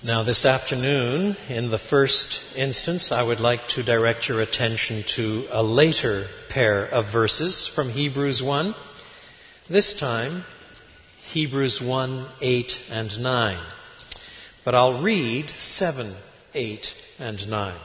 Now, this afternoon, in the first instance, I would like to direct your attention to a later pair of verses from Hebrews 1. This time, Hebrews 1, 8 and 9. But I'll read 7, 8 and 9.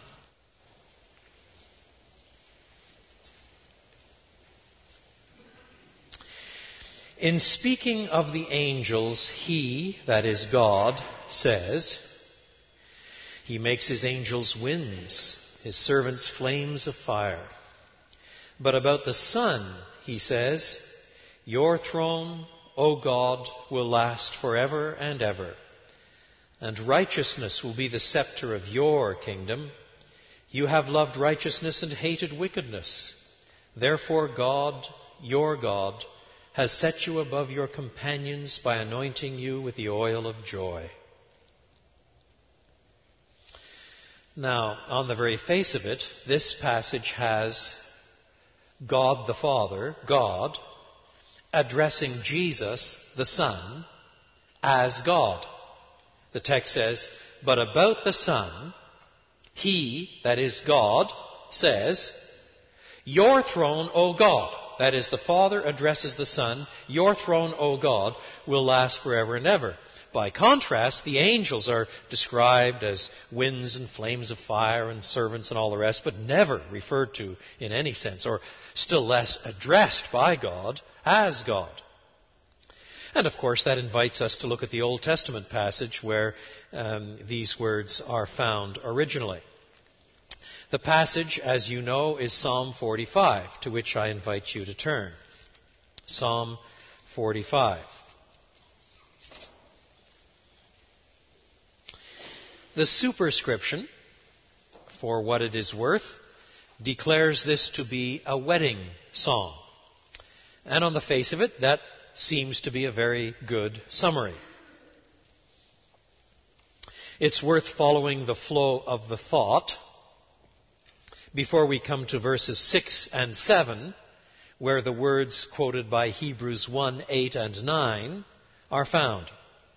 In speaking of the angels, he, that is God, says, He makes His angels winds, His servants flames of fire. But about the Son, He says, Your throne, O God, will last forever and ever, and righteousness will be the scepter of your kingdom. You have loved righteousness and hated wickedness. Therefore God, your God, has set you above your companions by anointing you with the oil of joy. Now, on the very face of it, this passage has God the Father, God, addressing Jesus, the Son, as God. The text says, But about the Son, He, that is God, says, Your throne, O God. That is, the Father addresses the Son, Your throne, O God, will last forever and ever. By contrast, the angels are described as winds and flames of fire and servants and all the rest, but never referred to in any sense, or still less addressed by God as God. And of course, that invites us to look at the Old Testament passage where these words are found originally. The passage, as you know, is Psalm 45, to which I invite you to turn. Psalm 45. The superscription, for what it is worth, declares this to be a wedding song. And on the face of it, that seems to be a very good summary. It's worth following the flow of the thought before we come to verses 6 and 7, where the words quoted by Hebrews 1, 8 and 9 are found.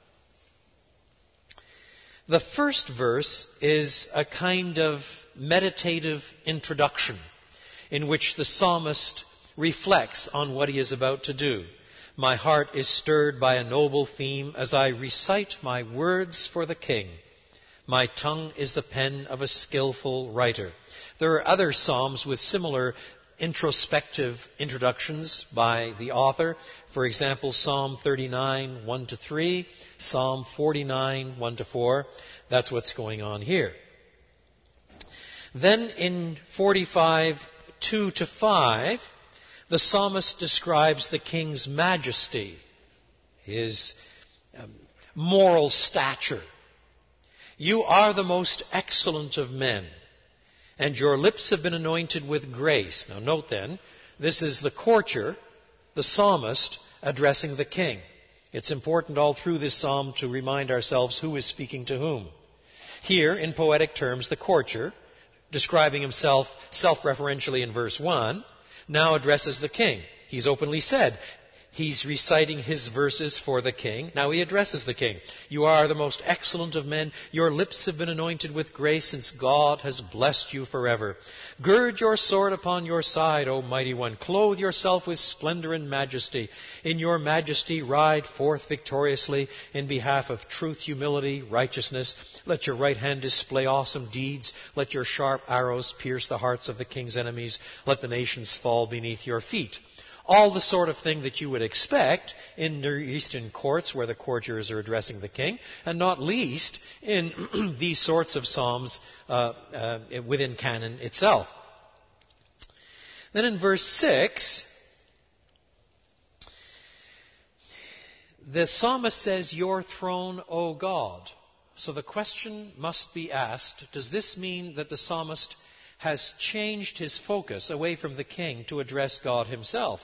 The first verse is a kind of meditative introduction in which the psalmist reflects on what he is about to do. My heart is stirred by a noble theme as I recite my words for the King. My tongue is the pen of a skillful writer. There are other psalms with similar introspective introductions by the author. For example, Psalm 39, 1-3, Psalm 49, 1-4. That's what's going on here. Then in 45, 2-5, the psalmist describes the king's majesty, his moral stature. You are the most excellent of men, and your lips have been anointed with grace. Now note then, this is the courtier, the psalmist, addressing the king. It's important all through this psalm to remind ourselves who is speaking to whom. Here, in poetic terms, the courtier, describing himself self-referentially in verse 1, now addresses the king. He's openly said he's reciting his verses for the king. Now he addresses the king. You are the most excellent of men. Your lips have been anointed with grace since God has blessed you forever. Gird your sword upon your side, O mighty one. Clothe yourself with splendor and majesty. In your majesty ride forth victoriously in behalf of truth, humility, righteousness. Let your right hand display awesome deeds. Let your sharp arrows pierce the hearts of the king's enemies. Let the nations fall beneath your feet. All the sort of thing that you would expect in Near Eastern courts where the courtiers are addressing the king, and not least in these sorts of psalms within canon itself. Then in verse 6, the psalmist says, Your throne, O God. So the question must be asked, does this mean that the psalmist has changed his focus away from the king to address God himself?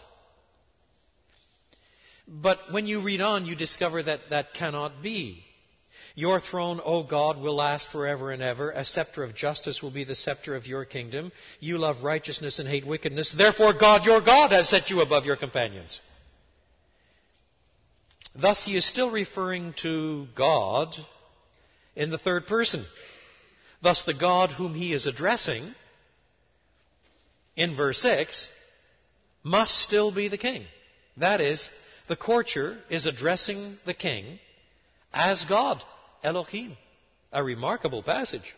But when you read on, you discover that that cannot be. Your throne, O God, will last forever and ever. A scepter of justice will be the scepter of your kingdom. You love righteousness and hate wickedness. Therefore, God, your God, has set you above your companions. Thus, he is still referring to God in the third person. Thus, the God whom he is addressing in verse 6 must still be the king. That is, the courtier is addressing the king as God, Elohim. A remarkable passage.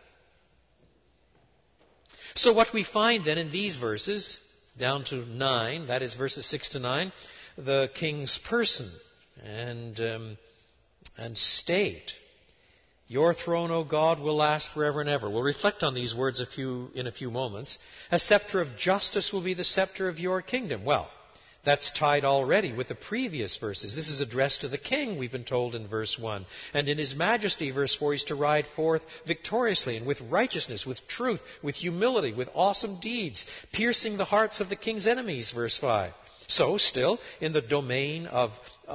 So what we find then in these verses, down to 9, that is verses 6 to 9, the king's person and state. Your throne, O God, will last forever and ever. We'll reflect on these words in a few moments. A scepter of justice will be the scepter of your kingdom. Well, that's tied already with the previous verses. This is addressed to the king, we've been told in verse 1. And in his majesty, verse 4, he's to ride forth victoriously and with righteousness, with truth, with humility, with awesome deeds, piercing the hearts of the king's enemies, verse 5. So, still, in the domain of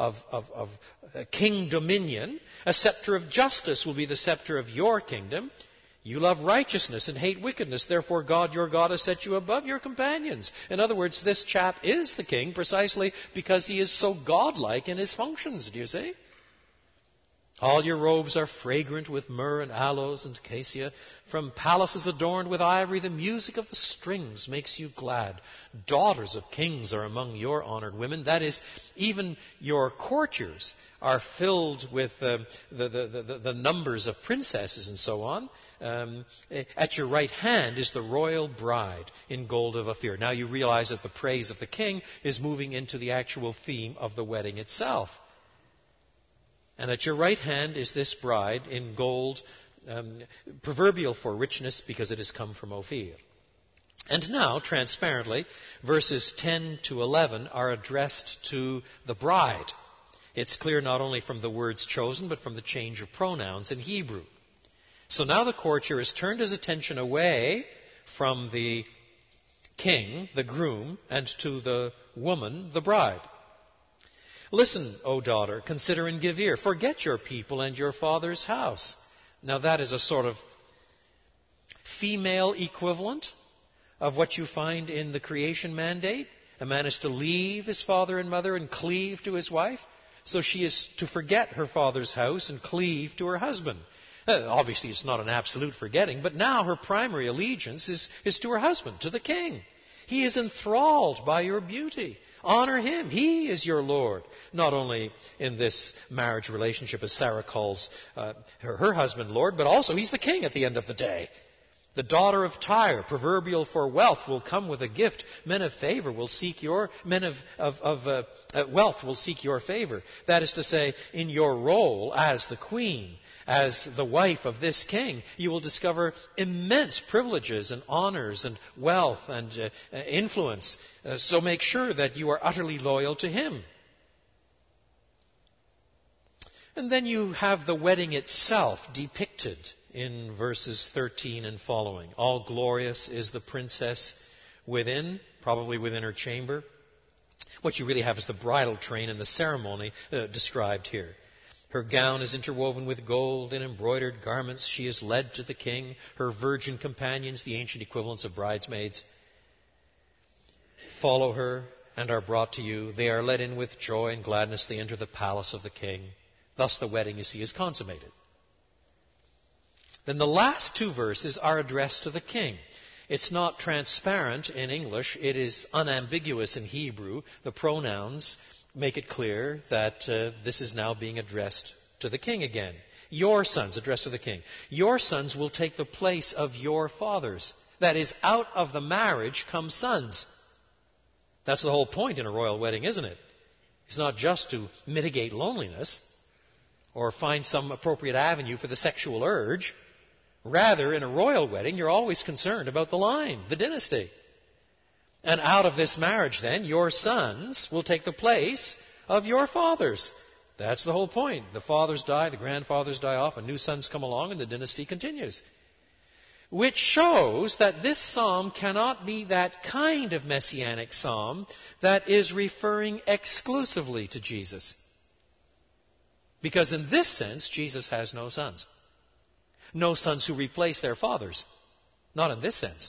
king dominion, a scepter of justice will be the scepter of your kingdom. You love righteousness and hate wickedness. Therefore, God, your God, has set you above your companions. In other words, this chap is the king precisely because he is so godlike in his functions. Do you see? All your robes are fragrant with myrrh and aloes and cassia. From palaces adorned with ivory, the music of the strings makes you glad. Daughters of kings are among your honored women. That is, even your courtiers are filled with the numbers of princesses and so on. At your right hand is the royal bride in gold of Ophir. Now you realize that the praise of the king is moving into the actual theme of the wedding itself. And at your right hand is this bride in gold, proverbial for richness because it has come from Ophir. And now, transparently, verses 10 to 11 are addressed to the bride. It's clear not only from the words chosen, but from the change of pronouns in Hebrew. So now the courtier has turned his attention away from the king, the groom, and to the woman, the bride. Listen, O daughter, consider and give ear. Forget your people and your father's house. Now that is a sort of female equivalent of what you find in the creation mandate. A man is to leave his father and mother and cleave to his wife. So she is to forget her father's house and cleave to her husband. Obviously, it's not an absolute forgetting, but now her primary allegiance is to her husband, to the king. He is enthralled by your beauty. Honor him. He is your Lord. Not only in this marriage relationship, as Sarah calls her husband Lord, but also he's the king at the end of the day. The daughter of Tyre, proverbial for wealth, will come with a gift. Men of favor will seek wealth will seek your favor. That is to say, in your role as the queen, as the wife of this king, you will discover immense privileges and honors and wealth and influence. So make sure that you are utterly loyal to him. And then you have the wedding itself depicted in verses 13 and following. All glorious is the princess within, probably within her chamber. What you really have is the bridal train and the ceremony described here. Her gown is interwoven with gold and embroidered garments. She is led to the king. Her virgin companions, the ancient equivalents of bridesmaids, follow her and are brought to you. They are led in with joy and gladness. They enter the palace of the king. Thus the wedding, you see, is consummated. Then the last two verses are addressed to the king. It's not transparent in English. It is unambiguous in Hebrew. The pronouns make it clear that this is now being addressed to the king again. Your sons, addressed to the king. Your sons will take the place of your fathers. That is, out of the marriage come sons. That's the whole point in a royal wedding, isn't it? It's not just to mitigate loneliness or find some appropriate avenue for the sexual urge. Rather, in a royal wedding, you're always concerned about the line, the dynasty. And out of this marriage, then, your sons will take the place of your fathers. That's the whole point. The fathers die, the grandfathers die off, and new sons come along, and the dynasty continues. Which shows that this psalm cannot be that kind of messianic psalm that is referring exclusively to Jesus. Because in this sense, Jesus has no sons. No sons who replace their fathers. Not in this sense.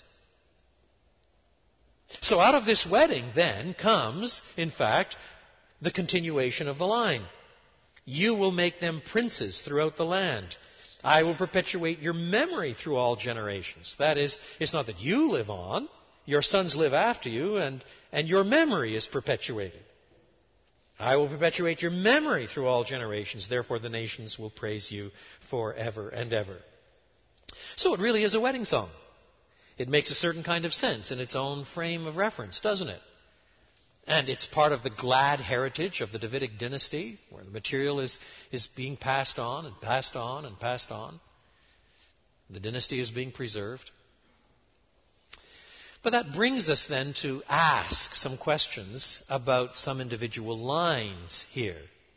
So out of this wedding, then, comes, in fact, the continuation of the line. You will make them princes throughout the land. I will perpetuate your memory through all generations. That is, it's not that you live on, your sons live after you, and your memory is perpetuated. I will perpetuate your memory through all generations. Therefore the nations will praise you forever and ever. So it really is a wedding song. It makes a certain kind of sense in its own frame of reference, doesn't it? And it's part of the glad heritage of the Davidic dynasty, where the material is being passed on and passed on and passed on. The dynasty is being preserved. But that brings us then to ask some questions about some individual lines here.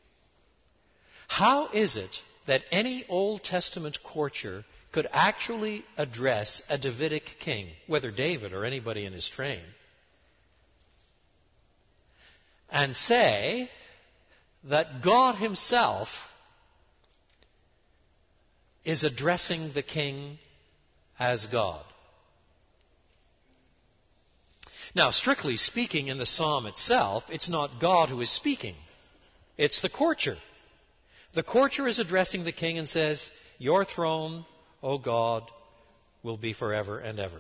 How is it that any Old Testament courtier could actually address a Davidic king, whether David or anybody in his train, and say that God himself is addressing the king as God? Now, strictly speaking, in the psalm itself, it's not God who is speaking. It's the courtier. The courtier is addressing the king and says, "Your throne, O God, will be forever and ever."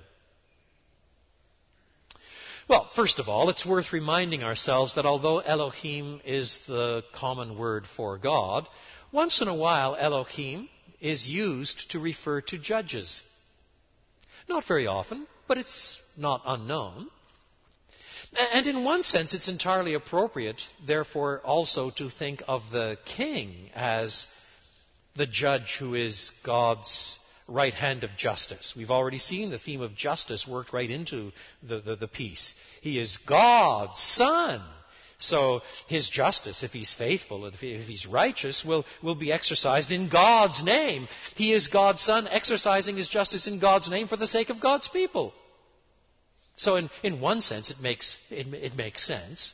Well, first of all, it's worth reminding ourselves that although Elohim is the common word for God, once in a while Elohim is used to refer to judges. Not very often, but it's not unknown. And in one sense, it's entirely appropriate, therefore, also to think of the king as the judge who is God's right hand of justice. We've already seen the theme of justice worked right into the piece. He is God's son. So his justice, if he's faithful, if he's righteous, will be exercised in God's name. He is God's son, exercising his justice in God's name for the sake of God's people. So in one sense, it makes sense.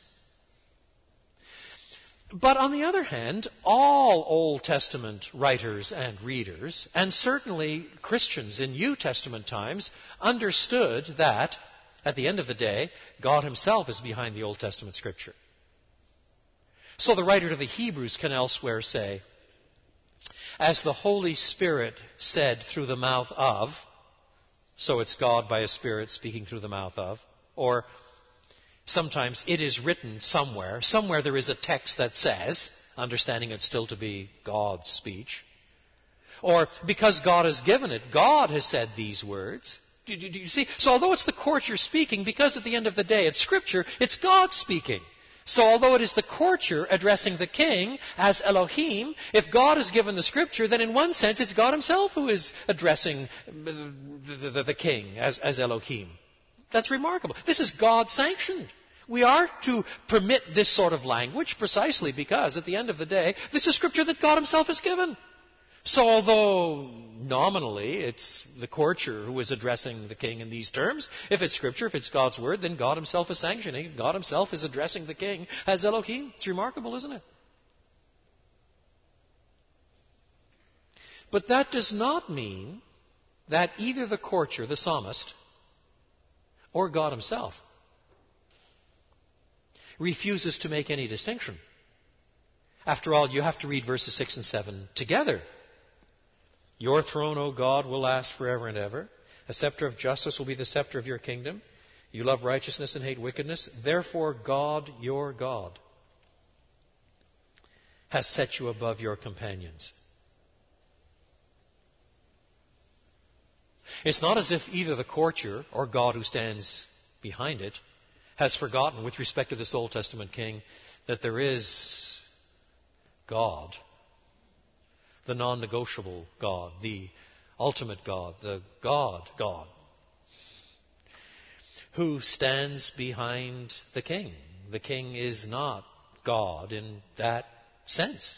But on the other hand, all Old Testament writers and readers, and certainly Christians in New Testament times, understood that, at the end of the day, God himself is behind the Old Testament Scripture. So the writer to the Hebrews can elsewhere say, "As the Holy Spirit said through the mouth of," so it's God by a Spirit speaking through the mouth of, or sometimes it is written somewhere there is a text that says, understanding it still to be God's speech, or because God has given it, God has said these words. Do you see? So although it's the courtier speaking, because at the end of the day it's Scripture, it's God speaking. So although it is the courtier addressing the king as Elohim, if God has given the Scripture, then in one sense it's God himself who is addressing the king as Elohim. That's remarkable. This is God-sanctioned. We are to permit this sort of language precisely because, at the end of the day, this is Scripture that God himself has given. So although nominally it's the courtier who is addressing the king in these terms, if it's Scripture, if it's God's Word, then God himself is sanctioning it. God himself is addressing the king as Elohim. It's remarkable, isn't it? But that does not mean that either the courtier, the psalmist, or God himself refuses to make any distinction. After all, you have to read verses 6 and 7 together. Your throne, O God, will last forever and ever. A scepter of justice will be the scepter of your kingdom. You love righteousness and hate wickedness. Therefore, God, your God, has set you above your companions. It's not as if either the courtier or God who stands behind it has forgotten, with respect to this Old Testament king, that there is God, the non-negotiable God, the ultimate God, the God, who stands behind the king. The king is not God in that sense.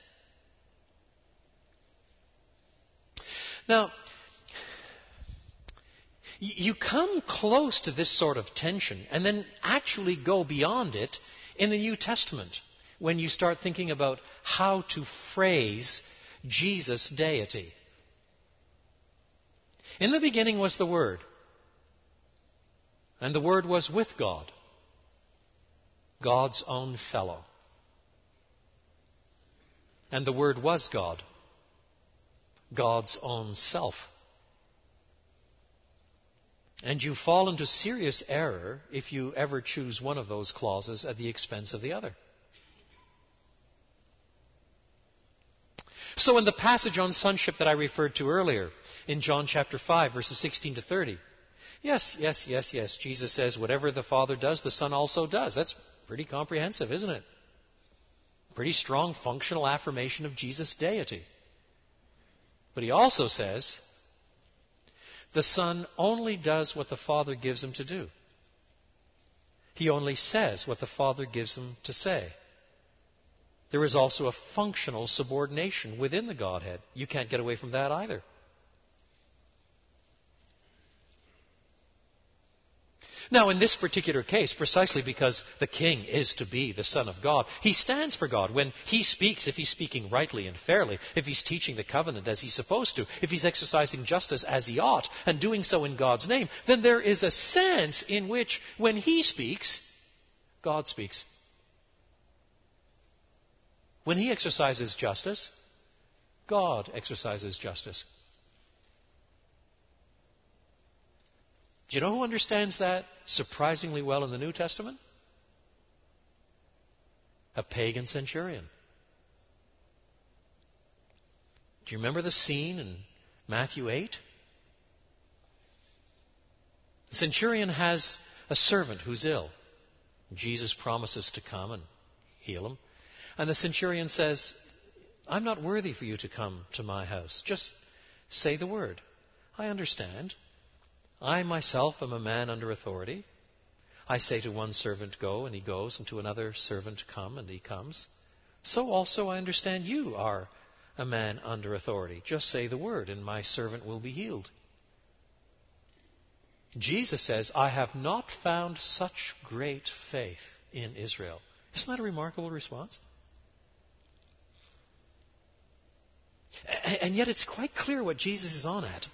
Now, you come close to this sort of tension and then actually go beyond it in the New Testament when you start thinking about how to phrase Jesus' deity. In the beginning was the Word, and the Word was with God, God's own fellow. And the Word was God. God's own self. And you fall into serious error if you ever choose one of those clauses at the expense of the other. So in the passage on sonship that I referred to earlier, in John chapter 5, verses 16 to 30, yes, Jesus says, whatever the Father does, the Son also does. That's pretty comprehensive, isn't it? Pretty strong functional affirmation of Jesus' deity. But he also says, the Son only does what the Father gives him to do. He only says what the Father gives him to say. There is also a functional subordination within the Godhead. You can't get away from that either. Now, in this particular case, precisely because the King is to be the Son of God, he stands for God. When he speaks, if he's speaking rightly and fairly, if he's teaching the covenant as he's supposed to, if he's exercising justice as he ought, and doing so in God's name, then there is a sense in which, when he speaks, God speaks. When he exercises justice, God exercises justice. Do you know who understands that surprisingly well in the New Testament? A pagan centurion. Do you remember the scene in Matthew 8? The centurion has a servant who's ill. Jesus promises to come and heal him. And the centurion says, I'm not worthy for you to come to my house. Just say the word. I understand. I myself am a man under authority. I say to one servant, go, and he goes, and to another servant, come, and he comes. So also I understand you are a man under authority. Just say the word, and my servant will be healed. Jesus says, I have not found such great faith in Israel. Isn't that a remarkable response? And yet it's quite clear what Jesus is on at.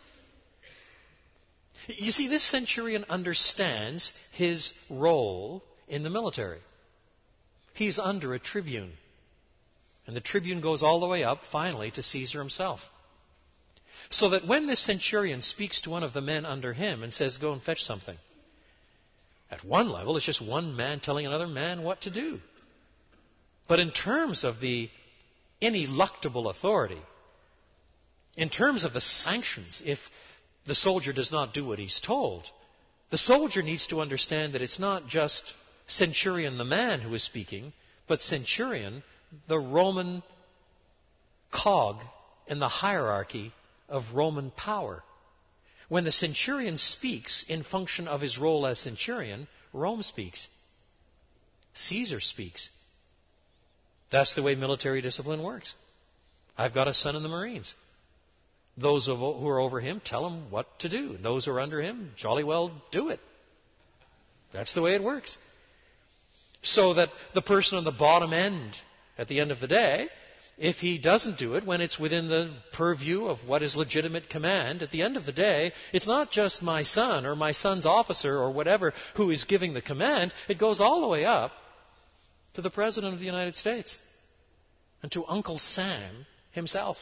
You see, this centurion understands his role in the military. He's under a tribune. And the tribune goes all the way up, finally, to Caesar himself. So that when this centurion speaks to one of the men under him and says, go and fetch something, at one level, it's just one man telling another man what to do. But in terms of the ineluctable authority, in terms of the sanctions, if the soldier does not do what he's told, the soldier needs to understand that it's not just centurion the man who is speaking, but centurion the Roman cog in the hierarchy of Roman power. When the centurion speaks in function of his role as centurion, Rome speaks. Caesar speaks. That's the way military discipline works. I've got a son in the Marines. Those who are over him tell him what to do. Those who are under him jolly well do it. That's the way it works. So that the person on the bottom end, at the end of the day, if he doesn't do it when it's within the purview of what is legitimate command, at the end of the day, it's not just my son or my son's officer or whatever who is giving the command. It goes all the way up to the President of the United States and to Uncle Sam himself.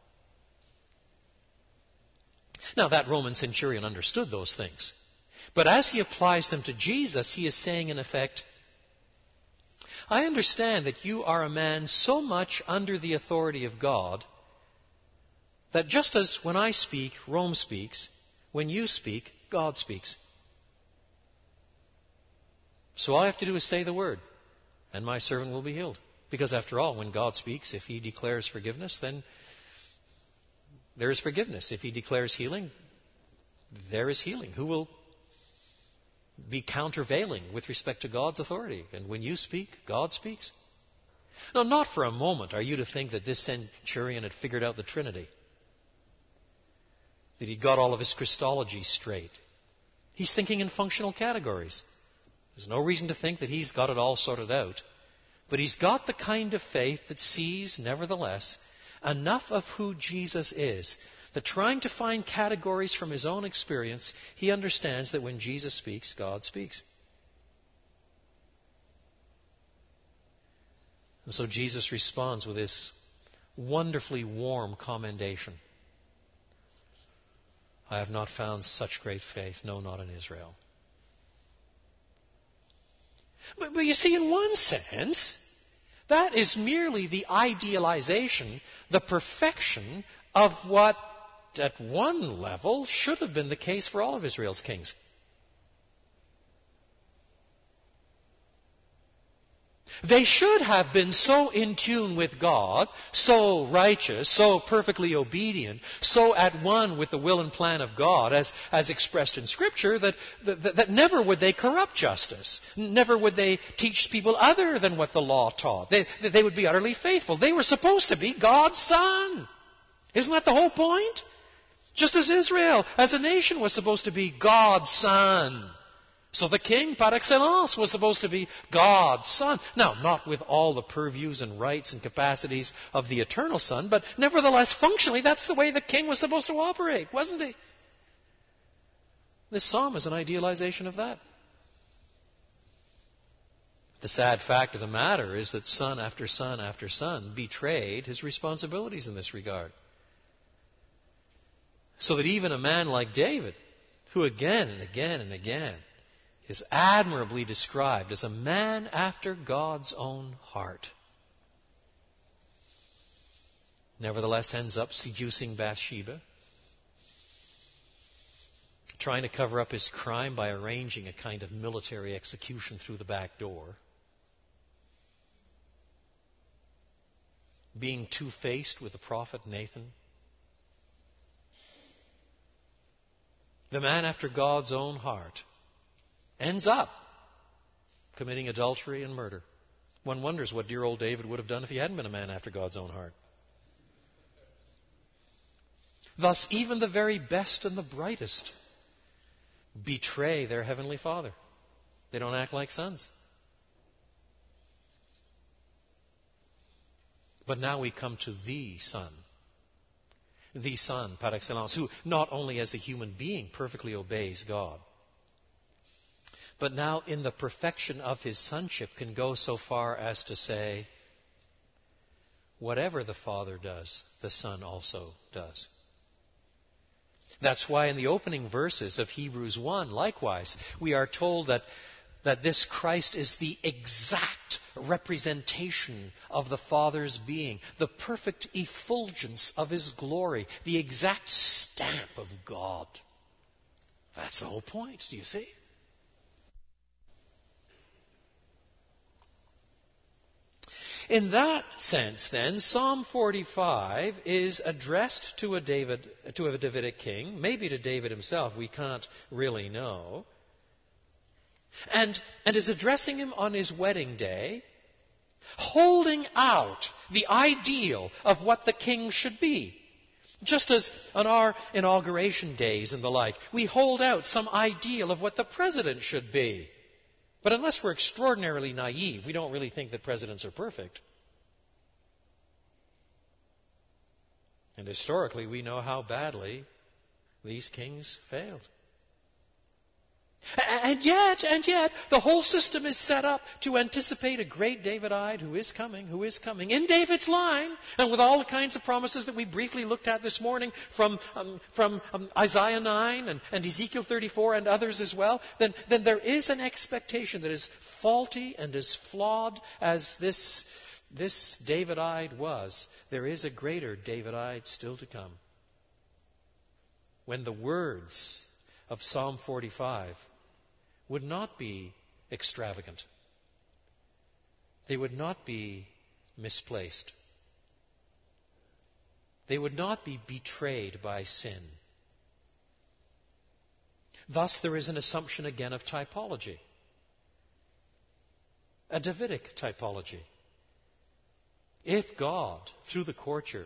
Now, that Roman centurion understood those things. But as he applies them to Jesus, he is saying, in effect, I understand that you are a man so much under the authority of God that just as when I speak, Rome speaks, when you speak, God speaks. So all I have to do is say the word, and my servant will be healed. Because after all, when God speaks, if he declares forgiveness, then there is forgiveness. If he declares healing, there is healing. Who will be countervailing with respect to God's authority? And when you speak, God speaks. Now, not for a moment are you to think that this centurion had figured out the Trinity, that he'd got all of his Christology straight. He's thinking in functional categories. There's no reason to think that he's got it all sorted out. But he's got the kind of faith that sees, nevertheless, enough of who Jesus is, that trying to find categories from his own experience, he understands that when Jesus speaks, God speaks. And so Jesus responds with this wonderfully warm commendation. I have not found such great faith, no, not in Israel. But you see, in one sense, that is merely the idealization, the perfection of what, at one level, should have been the case for all of Israel's kings. They should have been so in tune with God, so righteous, so perfectly obedient, so at one with the will and plan of God as expressed in Scripture, that never would they corrupt justice. Never would they teach people other than what the law taught. They would be utterly faithful. They were supposed to be God's son. Isn't that the whole point? Just as Israel, as a nation, was supposed to be God's son. So the king, par excellence, was supposed to be God's son. Now, not with all the purviews and rights and capacities of the eternal son, but nevertheless, functionally, that's the way the king was supposed to operate, wasn't he? This psalm is an idealization of that. The sad fact of the matter is that son after son after son betrayed his responsibilities in this regard. So that even a man like David, who again and again and again is admirably described as a man after God's own heart, nevertheless ends up seducing Bathsheba, trying to cover up his crime by arranging a kind of military execution through the back door, being two-faced with the prophet Nathan. The man after God's own heart ends up committing adultery and murder. One wonders what dear old David would have done if he hadn't been a man after God's own heart. Thus, even the very best and the brightest betray their heavenly Father. They don't act like sons. But now we come to the Son par excellence, who not only as a human being perfectly obeys God, but now in the perfection of his sonship can go so far as to say, whatever the Father does, the Son also does. That's why in the opening verses of Hebrews 1, likewise, we are told that this Christ is the exact representation of the Father's being, the perfect effulgence of His glory, the exact stamp of God. That's the whole point, do you see? In that sense, then, Psalm 45 is addressed to a Davidic king, maybe to David himself, we can't really know, and is addressing him on his wedding day, holding out the ideal of what the king should be. Just as on our inauguration days and the like, we hold out some ideal of what the president should be. But unless we're extraordinarily naive, we don't really think that presidents are perfect. And historically, we know how badly these kings failed. And yet, the whole system is set up to anticipate a great Davidite who is coming, in David's line, and with all the kinds of promises that we briefly looked at this morning from Isaiah 9 and Ezekiel 34 and others as well, then there is an expectation that as faulty and as flawed as this Davidite was, there is a greater Davidite still to come. When the words of Psalm 45 would not be extravagant. They would not be misplaced. They would not be betrayed by sin. Thus, there is an assumption again of typology. A Davidic typology. If God, through the courtier,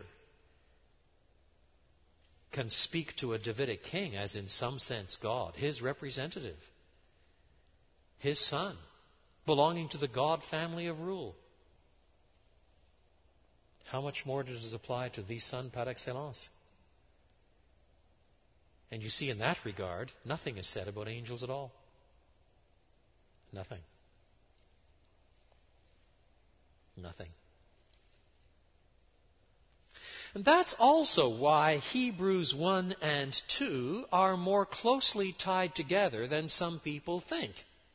can speak to a Davidic king as in some sense God, his representative, his son, belonging to the God family of rule, how much more does it apply to the Son par excellence? And you see, in that regard, nothing is said about angels at all. Nothing. Nothing. And that's also why Hebrews 1 and 2 are more closely tied together than some people think.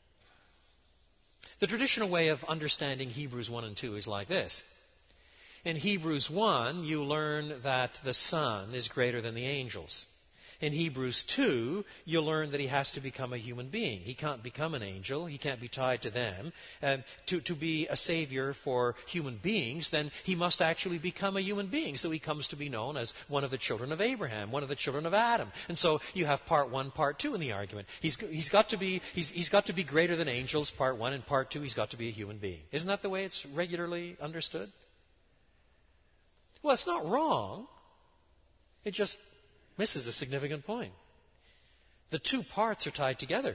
The traditional way of understanding Hebrews 1 and 2 is like this. In Hebrews 1, you learn that the Son is greater than the angels. In Hebrews 2, you learn that he has to become a human being. He can't become an angel. He can't be tied to them. To be a savior for human beings, then he must actually become a human being. So he comes to be known as one of the children of Abraham, one of the children of Adam. And so you have part 1, part 2 in the argument. He's got to be greater than angels, part 1, and part 2, he's got to be a human being. Isn't that the way it's regularly understood? Well, it's not wrong. It just misses a significant point. The two parts are tied together.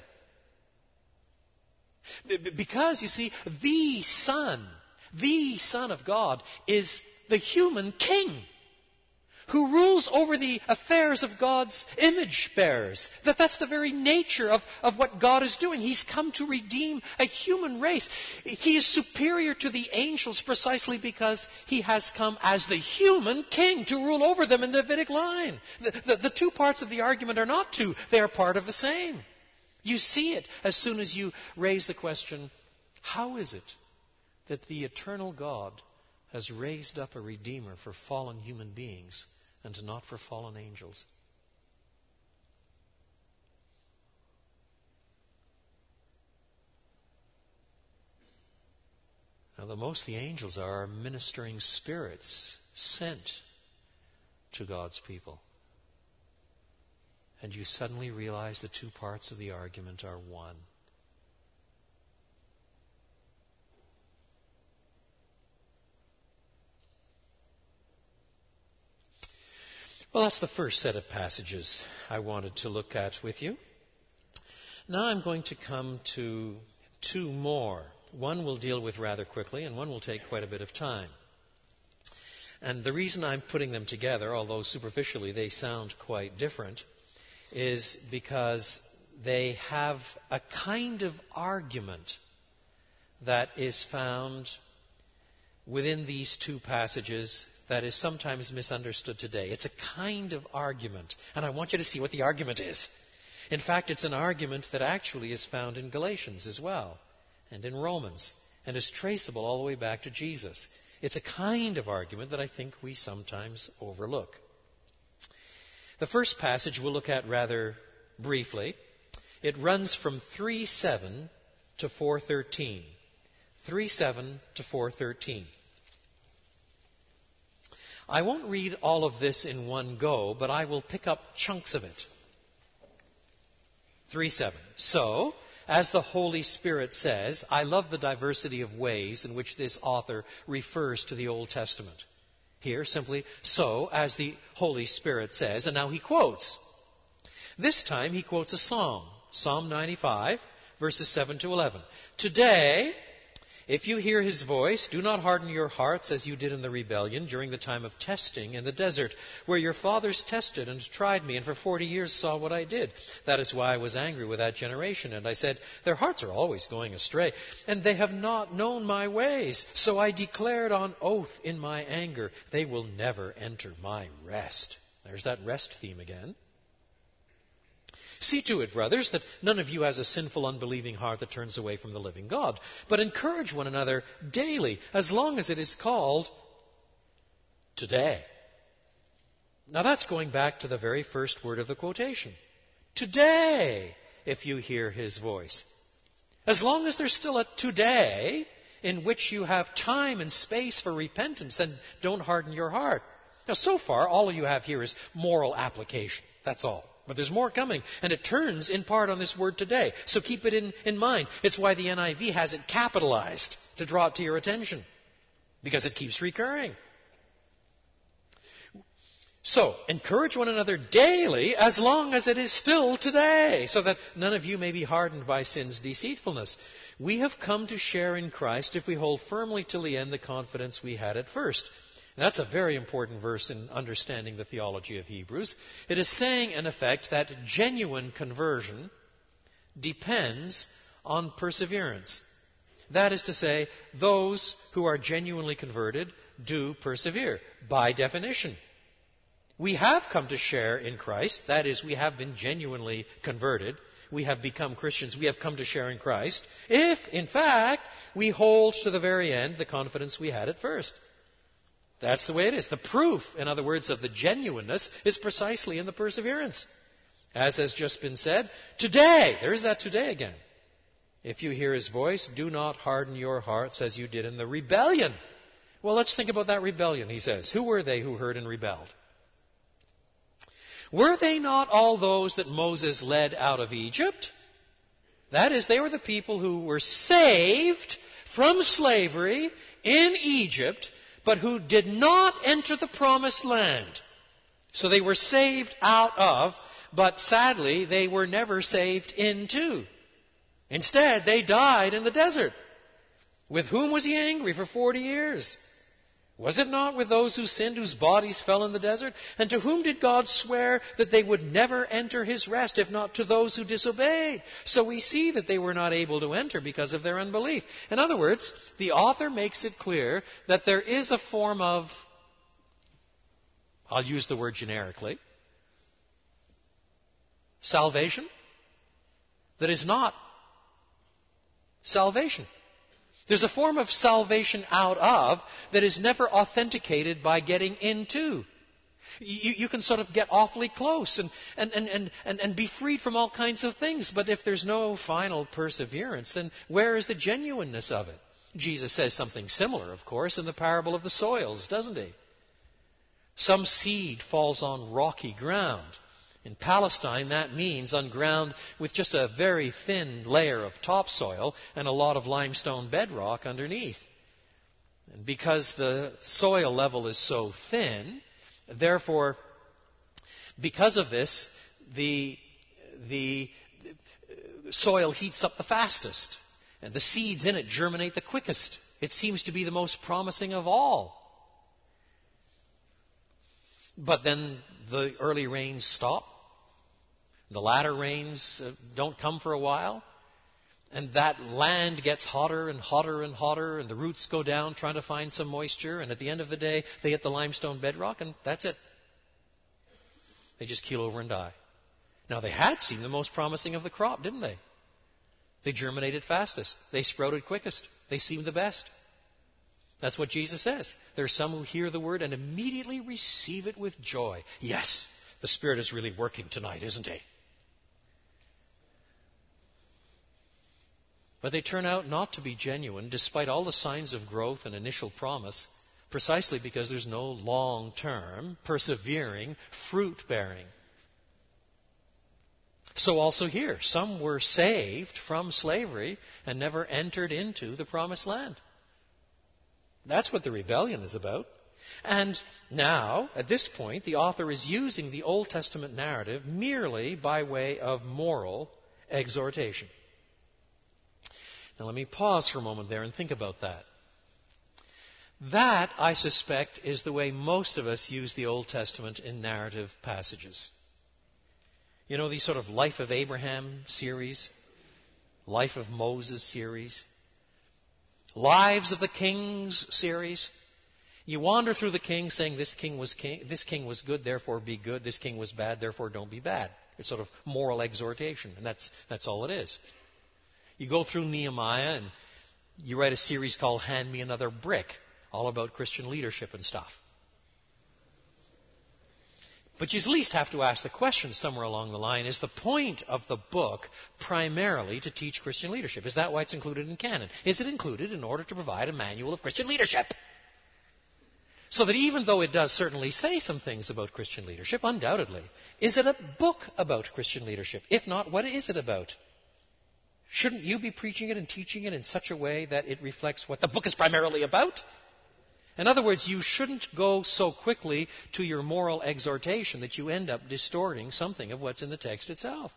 Because, you see, the Son of God, is the human king who rules over the affairs of God's image bearers. That's the very nature of what God is doing. He's come to redeem a human race. He is superior to the angels precisely because he has come as the human king to rule over them in the Davidic line. The two parts of the argument are not two. They are part of the same. You see it as soon as you raise the question, how is it that the eternal God has raised up a Redeemer for fallen human beings and not for fallen angels? Now, the most the angels are ministering spirits sent to God's people. And you suddenly realize the two parts of the argument are one. Well, that's the first set of passages I wanted to look at with you. Now I'm going to come to two more. One we'll deal with rather quickly, and one will take quite a bit of time. And the reason I'm putting them together, although superficially they sound quite different, is because they have a kind of argument that is found within these two passages that is sometimes misunderstood today. It's a kind of argument, and I want you to see what the argument is. In fact, it's an argument that actually is found in Galatians as well, and in Romans, and is traceable all the way back to Jesus. It's a kind of argument that I think we sometimes overlook. The first passage we'll look at rather briefly. It runs from 3:7 to 4:13. 3:7 to 4:13. I won't read all of this in one go, but I will pick up chunks of it. 3:7. So, as the Holy Spirit says, I love the diversity of ways in which this author refers to the Old Testament. Here, simply, so, as the Holy Spirit says, and now he quotes. This time he quotes a psalm, Psalm 95, verses 7 to 11. Today, if you hear his voice, do not harden your hearts as you did in the rebellion during the time of testing in the desert, where your fathers tested and tried me, and for 40 years saw what I did. That is why I was angry with that generation. And I said, their hearts are always going astray, and they have not known my ways. So I declared on oath in my anger, they will never enter my rest. There's that rest theme again. See to it, brothers, that none of you has a sinful, unbelieving heart that turns away from the living God, but encourage one another daily, as long as it is called today. Now that's going back to the very first word of the quotation. Today, if you hear his voice. As long as there's still a today in which you have time and space for repentance, then don't harden your heart. Now, so far, all you have here is moral application. That's all. But there's more coming, and it turns in part on this word today. So keep it in mind. It's why the NIV has it capitalized to draw it to your attention, because it keeps recurring. So, encourage one another daily as long as it is still today, so that none of you may be hardened by sin's deceitfulness. We have come to share in Christ if we hold firmly till the end the confidence we had at first. That's a very important verse in understanding the theology of Hebrews. It is saying, in effect, that genuine conversion depends on perseverance. That is to say, those who are genuinely converted do persevere, by definition. We have come to share in Christ. That is, we have been genuinely converted. We have become Christians. We have come to share in Christ. If, in fact, we hold to the very end the confidence we had at first. That's the way it is. The proof, in other words, of the genuineness is precisely in the perseverance. As has just been said, today, there's that today again. If you hear His voice, do not harden your hearts as you did in the rebellion. Well, let's think about that rebellion, he says. Who were they who heard and rebelled? Were they not all those that Moses led out of Egypt? That is, they were the people who were saved from slavery in Egypt, but who did not enter the promised land. So they were saved out of, but sadly, they were never saved into. Instead, they died in the desert. With whom was He angry for 40 years? Was it not with those who sinned, whose bodies fell in the desert? And to whom did God swear that they would never enter His rest, if not to those who disobeyed? So we see that they were not able to enter because of their unbelief. In other words, the author makes it clear that there is a form of, I'll use the word generically, salvation that is not salvation. There's a form of salvation out of that is never authenticated by getting into. You can sort of get awfully close and be freed from all kinds of things. But if there's no final perseverance, then where is the genuineness of it? Jesus says something similar, of course, in the parable of the soils, doesn't He? Some seed falls on rocky ground. In Palestine, that means on ground with just a very thin layer of topsoil and a lot of limestone bedrock underneath. And because the soil level is so thin, therefore, because of this, the soil heats up the fastest, and the seeds in it germinate the quickest. It seems to be the most promising of all. But then the early rains stop. The latter rains don't come for a while. And that land gets hotter and hotter and hotter, and the roots go down trying to find some moisture. And at the end of the day, they hit the limestone bedrock, and that's it. They just keel over and die. Now, they had seemed the most promising of the crop, didn't they? They germinated fastest. They sprouted quickest. They seemed the best. That's what Jesus says. There are some who hear the word and immediately receive it with joy. Yes, the Spirit is really working tonight, isn't He? But they turn out not to be genuine, despite all the signs of growth and initial promise, precisely because there's no long-term, persevering, fruit-bearing. So also here, some were saved from slavery and never entered into the promised land. That's what the rebellion is about. And now, at this point, the author is using the Old Testament narrative merely by way of moral exhortation. Now let me pause for a moment there and think about that. That, I suspect, is the way most of us use the Old Testament in narrative passages. You know, these sort of Life of Abraham series, Life of Moses series, Lives of the Kings series. You wander through the kings saying this king was good, therefore be good. This king was bad, therefore don't be bad. It's sort of moral exhortation, and that's all it is. You go through Nehemiah and you write a series called Hand Me Another Brick, all about Christian leadership and stuff. But you at least have to ask the question somewhere along the line, is the point of the book primarily to teach Christian leadership? Is that why it's included in canon? Is it included in order to provide a manual of Christian leadership? So that even though it does certainly say some things about Christian leadership, undoubtedly, is it a book about Christian leadership? If not, what is it about? Shouldn't you be preaching it and teaching it in such a way that it reflects what the book is primarily about? In other words, you shouldn't go so quickly to your moral exhortation that you end up distorting something of what's in the text itself.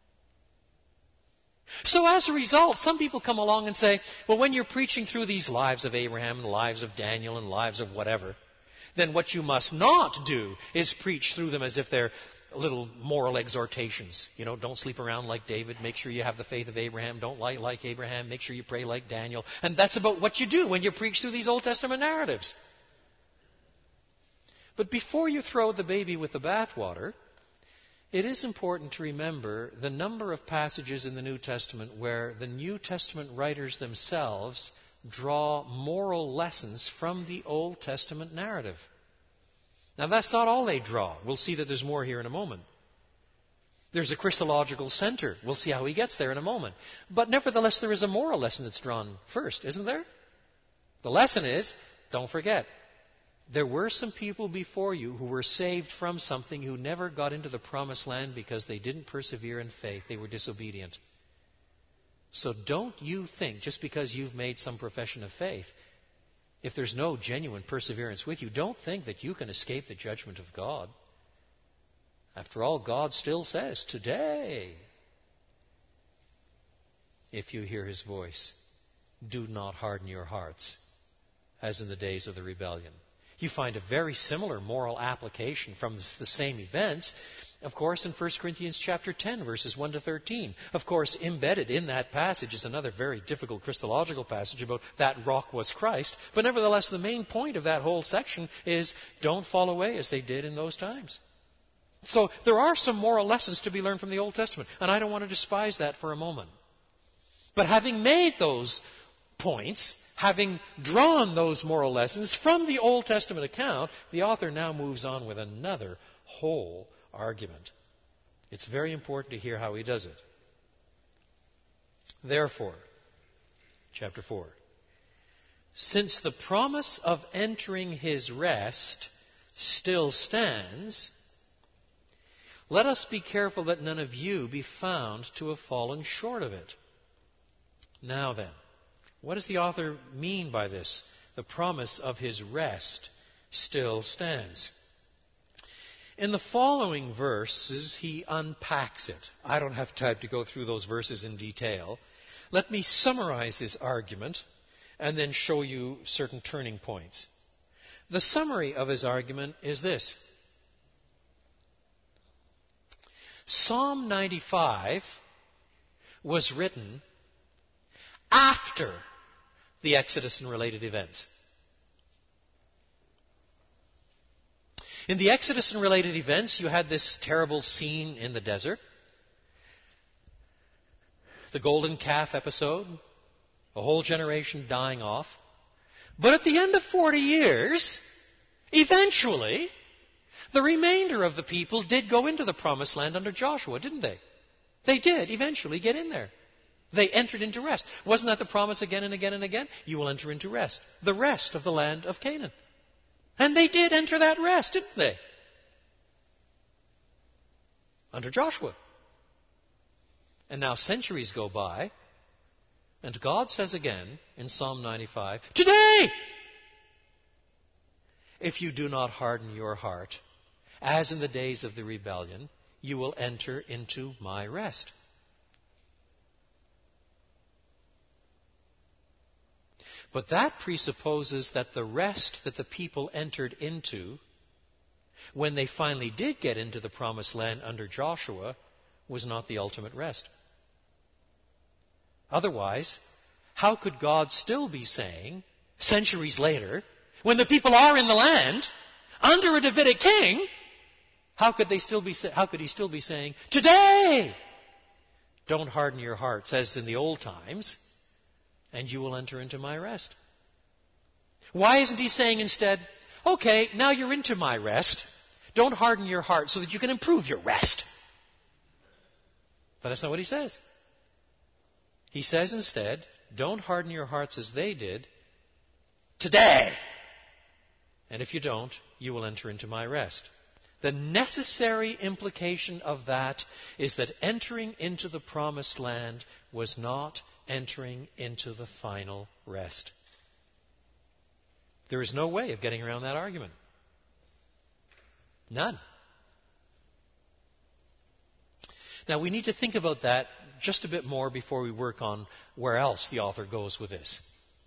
So as a result, some people come along and say, well, when you're preaching through these lives of Abraham and the lives of Daniel and lives of whatever, then what you must not do is preach through them as if they're little moral exhortations. You know, don't sleep around like David. Make sure you have the faith of Abraham. Don't lie like Abraham. Make sure you pray like Daniel. And that's about what you do when you preach through these Old Testament narratives. But before you throw the baby with the bathwater, it is important to remember the number of passages in the New Testament where the New Testament writers themselves draw moral lessons from the Old Testament narrative. Now, that's not all they draw. We'll see that there's more here in a moment. There's a Christological center. We'll see how he gets there in a moment. But nevertheless, there is a moral lesson that's drawn first, isn't there? The lesson is, don't forget, there were some people before you who were saved from something who never got into the promised land because they didn't persevere in faith. They were disobedient. So don't you think, just because you've made some profession of faith, if there's no genuine perseverance with you, don't think that you can escape the judgment of God. After all, God still says, today, if you hear His voice, do not harden your hearts, as in the days of the rebellion. You find a very similar moral application from the same events, of course, in 1 Corinthians chapter 10, verses 1 to 13. Of course, embedded in that passage is another very difficult Christological passage about that rock was Christ. But nevertheless, the main point of that whole section is don't fall away as they did in those times. So there are some moral lessons to be learned from the Old Testament, and I don't want to despise that for a moment. But having made those points, having drawn those moral lessons from the Old Testament account, the author now moves on with another whole argument. It's very important to hear how he does it. Therefore, chapter 4, since the promise of entering His rest still stands, let us be careful that none of you be found to have fallen short of it. Now then, what does the author mean by this? The promise of His rest still stands. In the following verses, he unpacks it. I don't have time to go through those verses in detail. Let me summarize his argument and then show you certain turning points. The summary of his argument is this. Psalm 95 was written after the Exodus and related events. In the Exodus and related events, you had this terrible scene in the desert. The golden calf episode. A whole generation dying off. But at the end of 40 years, eventually, the remainder of the people did go into the promised land under Joshua, didn't they? They did eventually get in there. They entered into rest. Wasn't that the promise again and again and again? You will enter into rest. The rest of the land of Canaan. And they did enter that rest, didn't they? Under Joshua. And now centuries go by, and God says again in Psalm 95, today, if you do not harden your heart, as in the days of the rebellion, you will enter into my rest. But that presupposes that the rest that the people entered into, when they finally did get into the promised land under Joshua, was not the ultimate rest. Otherwise, how could God still be saying, centuries later, when the people are in the land, under a Davidic king, how could he still be saying, today, don't harden your hearts as in the old times, and you will enter into my rest? Why isn't he saying instead, okay, now you're into my rest, don't harden your heart so that you can improve your rest? But that's not what he says. He says instead, don't harden your hearts as they did today. And if you don't, you will enter into my rest. The necessary implication of that is that entering into the promised land was not entering into the final rest. There is no way of getting around that argument. None. Now, we need to think about that just a bit more before we work on where else the author goes with this.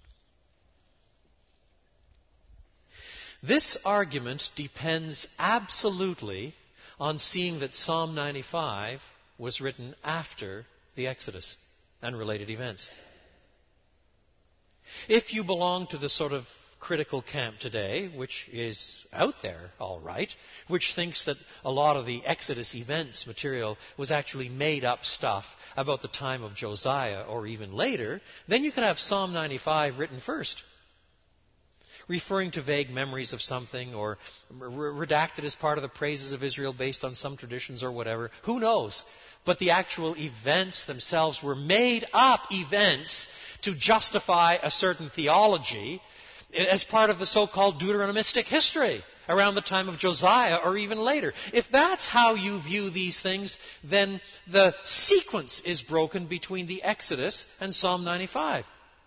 This argument depends absolutely on seeing that Psalm 95 was written after the Exodus and related events. If you belong to the sort of critical camp today, which is out there, all right, which thinks that a lot of the Exodus events material was actually made up stuff about the time of Josiah or even later, then you could have Psalm 95 written first, referring to vague memories of something or redacted as part of the praises of Israel based on some traditions or whatever. Who knows? But the actual events themselves were made up events to justify a certain theology as part of the so-called Deuteronomistic history around the time of Josiah or even later. If that's how you view these things, then the sequence is broken between the Exodus and Psalm 95.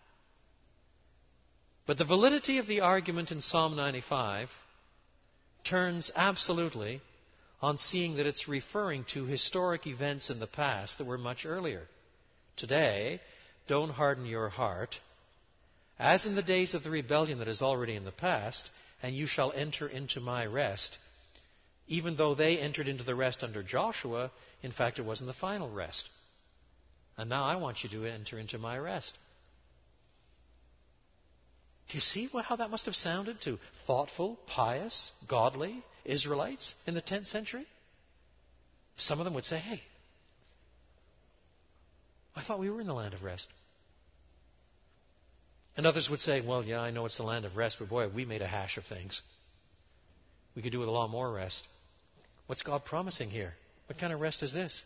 But the validity of the argument in Psalm 95 turns absolutely on seeing that it's referring to historic events in the past that were much earlier. Today, don't harden your heart, as in the days of the rebellion that is already in the past, and you shall enter into my rest. Even though they entered into the rest under Joshua, in fact, it wasn't the final rest. And now I want you to enter into my rest. Do you see how that must have sounded to thoughtful, pious, godly Israelites in the 10th century? Some of them would say, hey, I thought we were in the land of rest. And others would say, well, yeah, I know it's the land of rest, but boy, we made a hash of things. We could do with a lot more rest. What's God promising here? What kind of rest is this?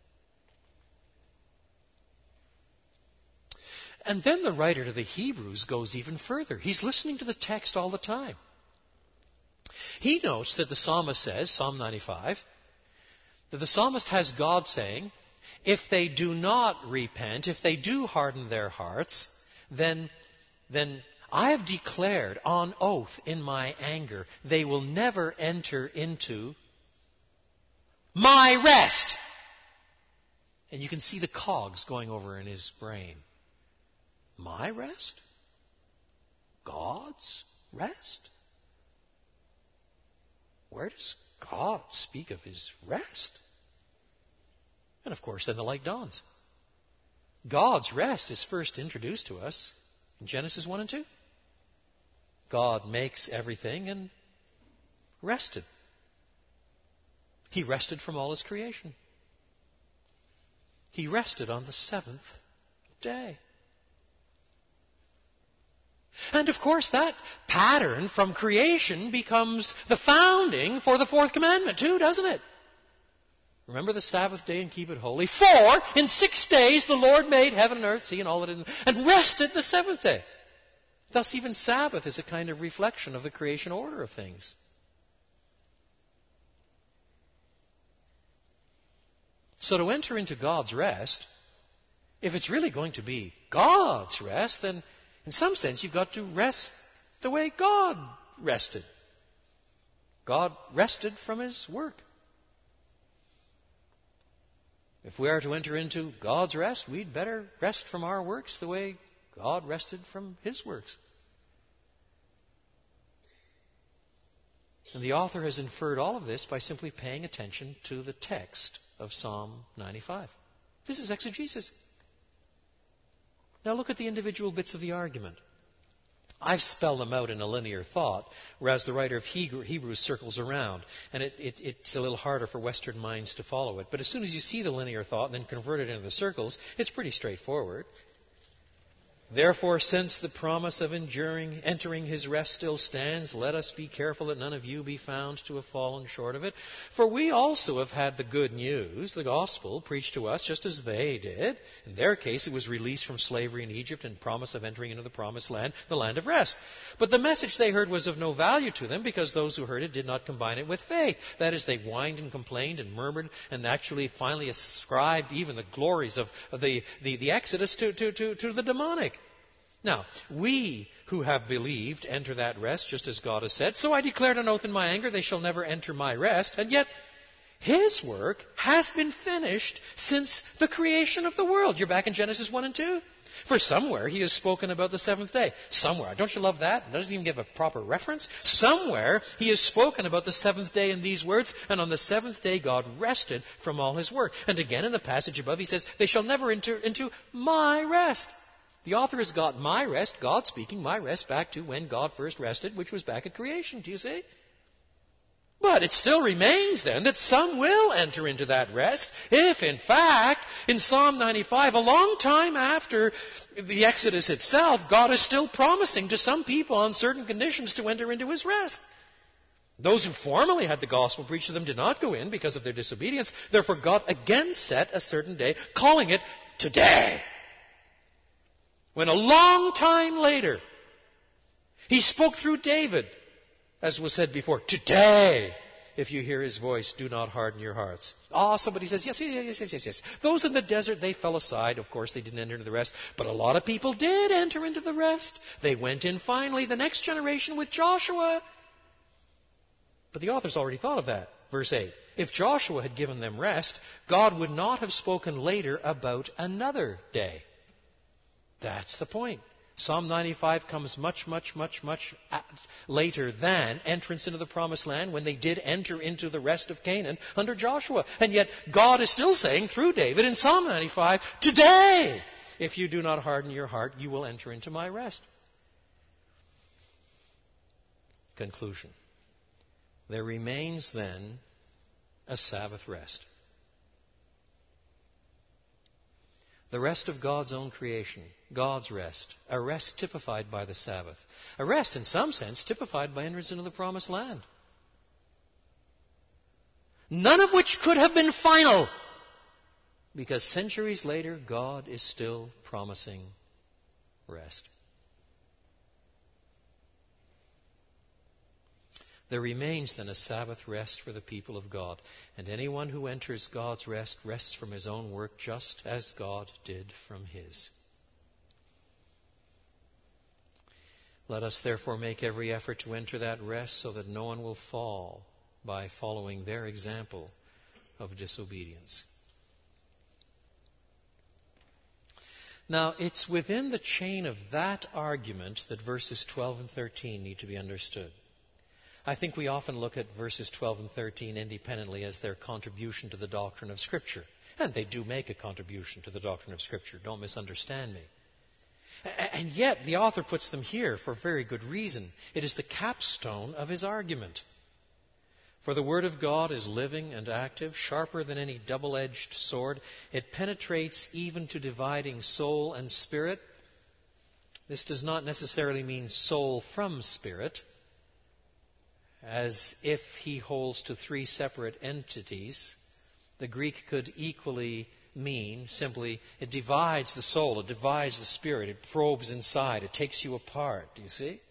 And then the writer to the Hebrews goes even further. He's listening to the text all the time. He notes that the psalmist says, Psalm 95, that the psalmist has God saying, if they do not repent, if they do harden their hearts, then I have declared on oath in my anger, they will never enter into my rest. And you can see the cogs going over in his brain. My rest? God's rest? Where does God speak of his rest? And of course, then the light dawns. God's rest is first introduced to us in Genesis 1 and 2. God makes everything and rested. He rested from all his creation. He rested on the seventh day. And of course, that pattern from creation becomes the founding for the fourth commandment too, doesn't it? Remember the Sabbath day and keep it holy. For in 6 days the Lord made heaven and earth, sea and all that in them, and rested the seventh day. Thus even Sabbath is a kind of reflection of the creation order of things. So to enter into God's rest, if it's really going to be God's rest, then in some sense you've got to rest the way God rested. God rested from his work. If we are to enter into God's rest, we'd better rest from our works the way God rested from his works. And the author has inferred all of this by simply paying attention to the text of Psalm 95. This is exegesis. Now look at the individual bits of the argument. I've spelled them out in a linear thought, whereas the writer of Hebrews circles around, and it's a little harder for Western minds to follow it. But as soon as you see the linear thought and then convert it into the circles, it's pretty straightforward. Therefore, since the promise of entering his rest still stands, let us be careful that none of you be found to have fallen short of it. For we also have had the good news, the gospel, preached to us just as they did. In their case, it was release from slavery in Egypt and promise of entering into the promised land, the land of rest. But the message they heard was of no value to them because those who heard it did not combine it with faith. That is, they whined and complained and murmured and actually finally ascribed even the glories of the Exodus to the demonic. Now, we who have believed enter that rest just as God has said. So I declared an oath in my anger, they shall never enter my rest. And yet, his work has been finished since the creation of the world. You're back in Genesis 1 and 2. For somewhere he has spoken about the seventh day. Somewhere. Don't you love that? It doesn't even give a proper reference. Somewhere he has spoken about the seventh day in these words. And on the seventh day God rested from all his work. And again in the passage above he says, they shall never enter into my rest. The author has got my rest, God speaking, my rest back to when God first rested, which was back at creation. Do you see? But it still remains then that some will enter into that rest if, in fact, in Psalm 95, a long time after the Exodus itself, God is still promising to some people on certain conditions to enter into His rest. Those who formerly had the gospel preached to them did not go in because of their disobedience. Therefore, God again set a certain day, calling it today. When a long time later, He spoke through David, as was said before, today, if you hear His voice, do not harden your hearts. Somebody says, yes. Those in the desert, they fell aside. Of course, they didn't enter into the rest. But a lot of people did enter into the rest. They went in finally, the next generation with Joshua. But the author's already thought of that. Verse 8. If Joshua had given them rest, God would not have spoken later about another day. That's the point. Psalm 95 comes much later than entrance into the promised land, when they did enter into the rest of Canaan under Joshua. And yet God is still saying through David in Psalm 95, today, if you do not harden your heart, you will enter into my rest. Conclusion. There remains then a Sabbath rest. The rest of God's own creation, God's rest, a rest typified by the Sabbath, a rest in some sense typified by entrance into the promised land. None of which could have been final, because centuries later God is still promising rest. There remains then a Sabbath rest for the people of God. And anyone who enters God's rest rests from his own work, just as God did from His. Let us therefore make every effort to enter that rest, so that no one will fall by following their example of disobedience. Now, it's within the chain of that argument that verses 12 and 13 need to be understood. I think we often look at verses 12 and 13 independently as their contribution to the doctrine of Scripture. And they do make a contribution to the doctrine of Scripture. Don't misunderstand me. And yet, the author puts them here for very good reason. It is the capstone of his argument. For the Word of God is living and active, sharper than any double-edged sword. It penetrates even to dividing soul and spirit. This does not necessarily mean soul from spirit, as if he holds to three separate entities. The Greek could equally mean simply it divides the soul, it divides the spirit, it probes inside, it takes you apart. Do you see?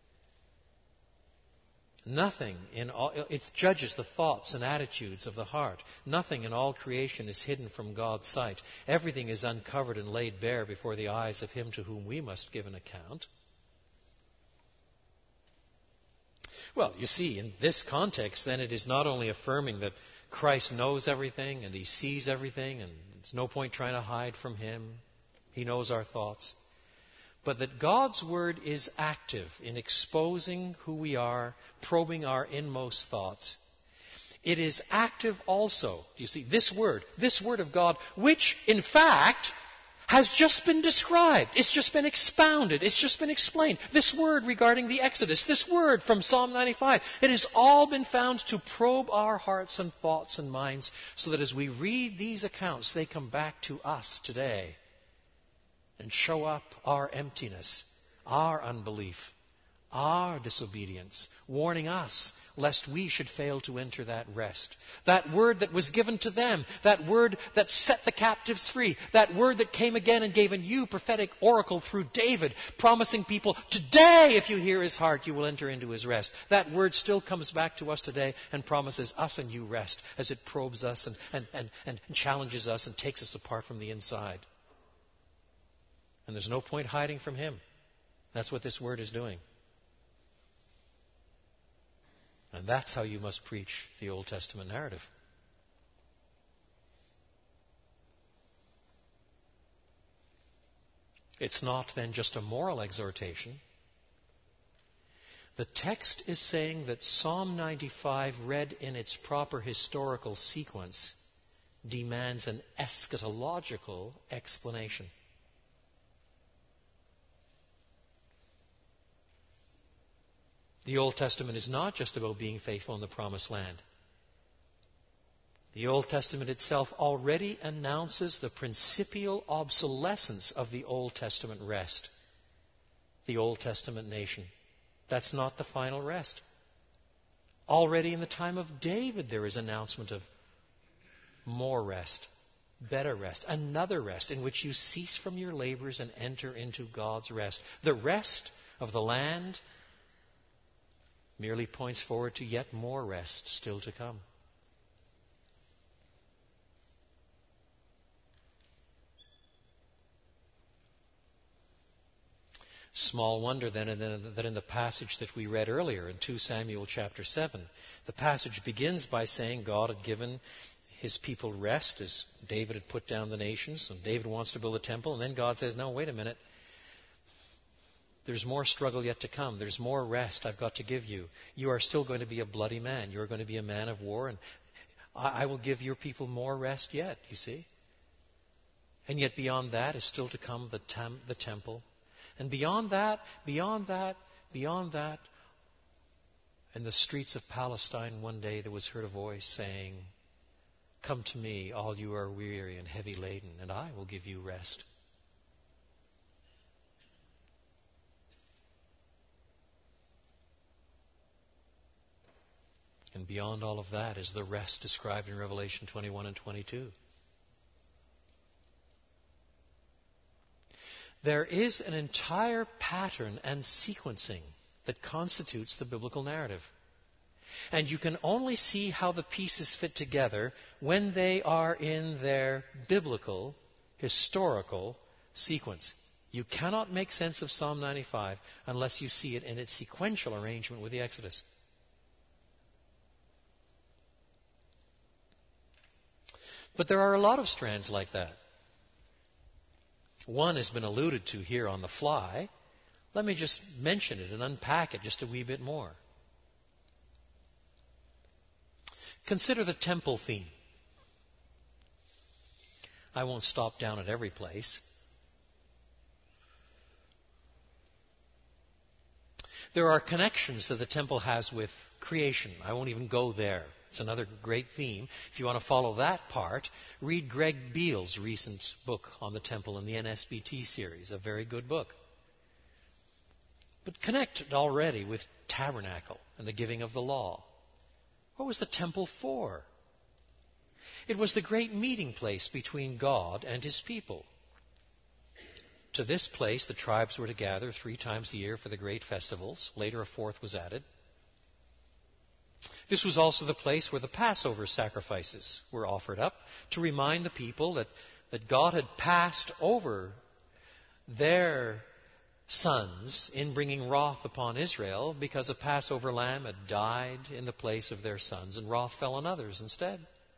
Nothing in all, it judges the thoughts and attitudes of the heart. Nothing in all creation is hidden from God's sight. Everything is uncovered and laid bare before the eyes of Him to whom we must give an account. Well, you see, in this context, then, it is not only affirming that Christ knows everything and He sees everything and there's no point trying to hide from Him. He knows our thoughts. But that God's Word is active in exposing who we are, probing our inmost thoughts. It is active also, do you see, this Word of God, which, in fact, has just been described. It's just been expounded. It's just been explained. This word regarding the Exodus, this word from Psalm 95, it has all been found to probe our hearts and thoughts and minds, so that as we read these accounts, they come back to us today and show up our emptiness, our unbelief, our disobedience, warning us lest we should fail to enter that rest. That word that was given to them, that word that set the captives free, that word that came again and gave a new prophetic oracle through David, promising people, today, if you hear His heart, you will enter into His rest. That word still comes back to us today and promises us a new rest as it probes us and challenges us and takes us apart from the inside. And there's no point hiding from Him. That's what this word is doing. And that's how you must preach the Old Testament narrative. It's not then just a moral exhortation. The text is saying that Psalm 95, read in its proper historical sequence, demands an eschatological explanation. The Old Testament is not just about being faithful in the Promised Land. The Old Testament itself already announces the principial obsolescence of the Old Testament rest, the Old Testament nation. That's not the final rest. Already in the time of David, there is announcement of more rest, better rest, another rest in which you cease from your labors and enter into God's rest. The rest of the land merely points forward to yet more rest still to come. Small wonder then that in the passage that we read earlier in 2 Samuel chapter 7, the passage begins by saying God had given His people rest as David had put down the nations, and David wants to build a temple, and then God says, no, wait a minute. There's more struggle yet to come. There's more rest I've got to give you. You are still going to be a bloody man. You're going to be a man of war, and I will give your people more rest yet, you see. And yet beyond that is still to come the temple. And beyond that, in the streets of Palestine one day there was heard a voice saying, come to me, all you are weary and heavy laden, and I will give you rest. And beyond all of that is the rest described in Revelation 21 and 22. There is an entire pattern and sequencing that constitutes the biblical narrative. And you can only see how the pieces fit together when they are in their biblical, historical sequence. You cannot make sense of Psalm 95 unless you see it in its sequential arrangement with the Exodus. But there are a lot of strands like that. One has been alluded to here on the fly. Let me just mention it and unpack it just a wee bit more. Consider the temple theme. I won't stop down at every place. There are connections that the temple has with creation. I won't even go there. It's another great theme. If you want to follow that part, read Greg Beale's recent book on the temple in the NSBT series, a very good book. But connect it already with tabernacle and the giving of the law. What was the temple for? It was the great meeting place between God and His people. To this place, the tribes were to gather 3 times a year for the great festivals. Later, a 4th was added. This was also the place where the Passover sacrifices were offered up to remind the people that God had passed over their sons in bringing wrath upon Israel because a Passover lamb had died in the place of their sons, and wrath fell on others instead.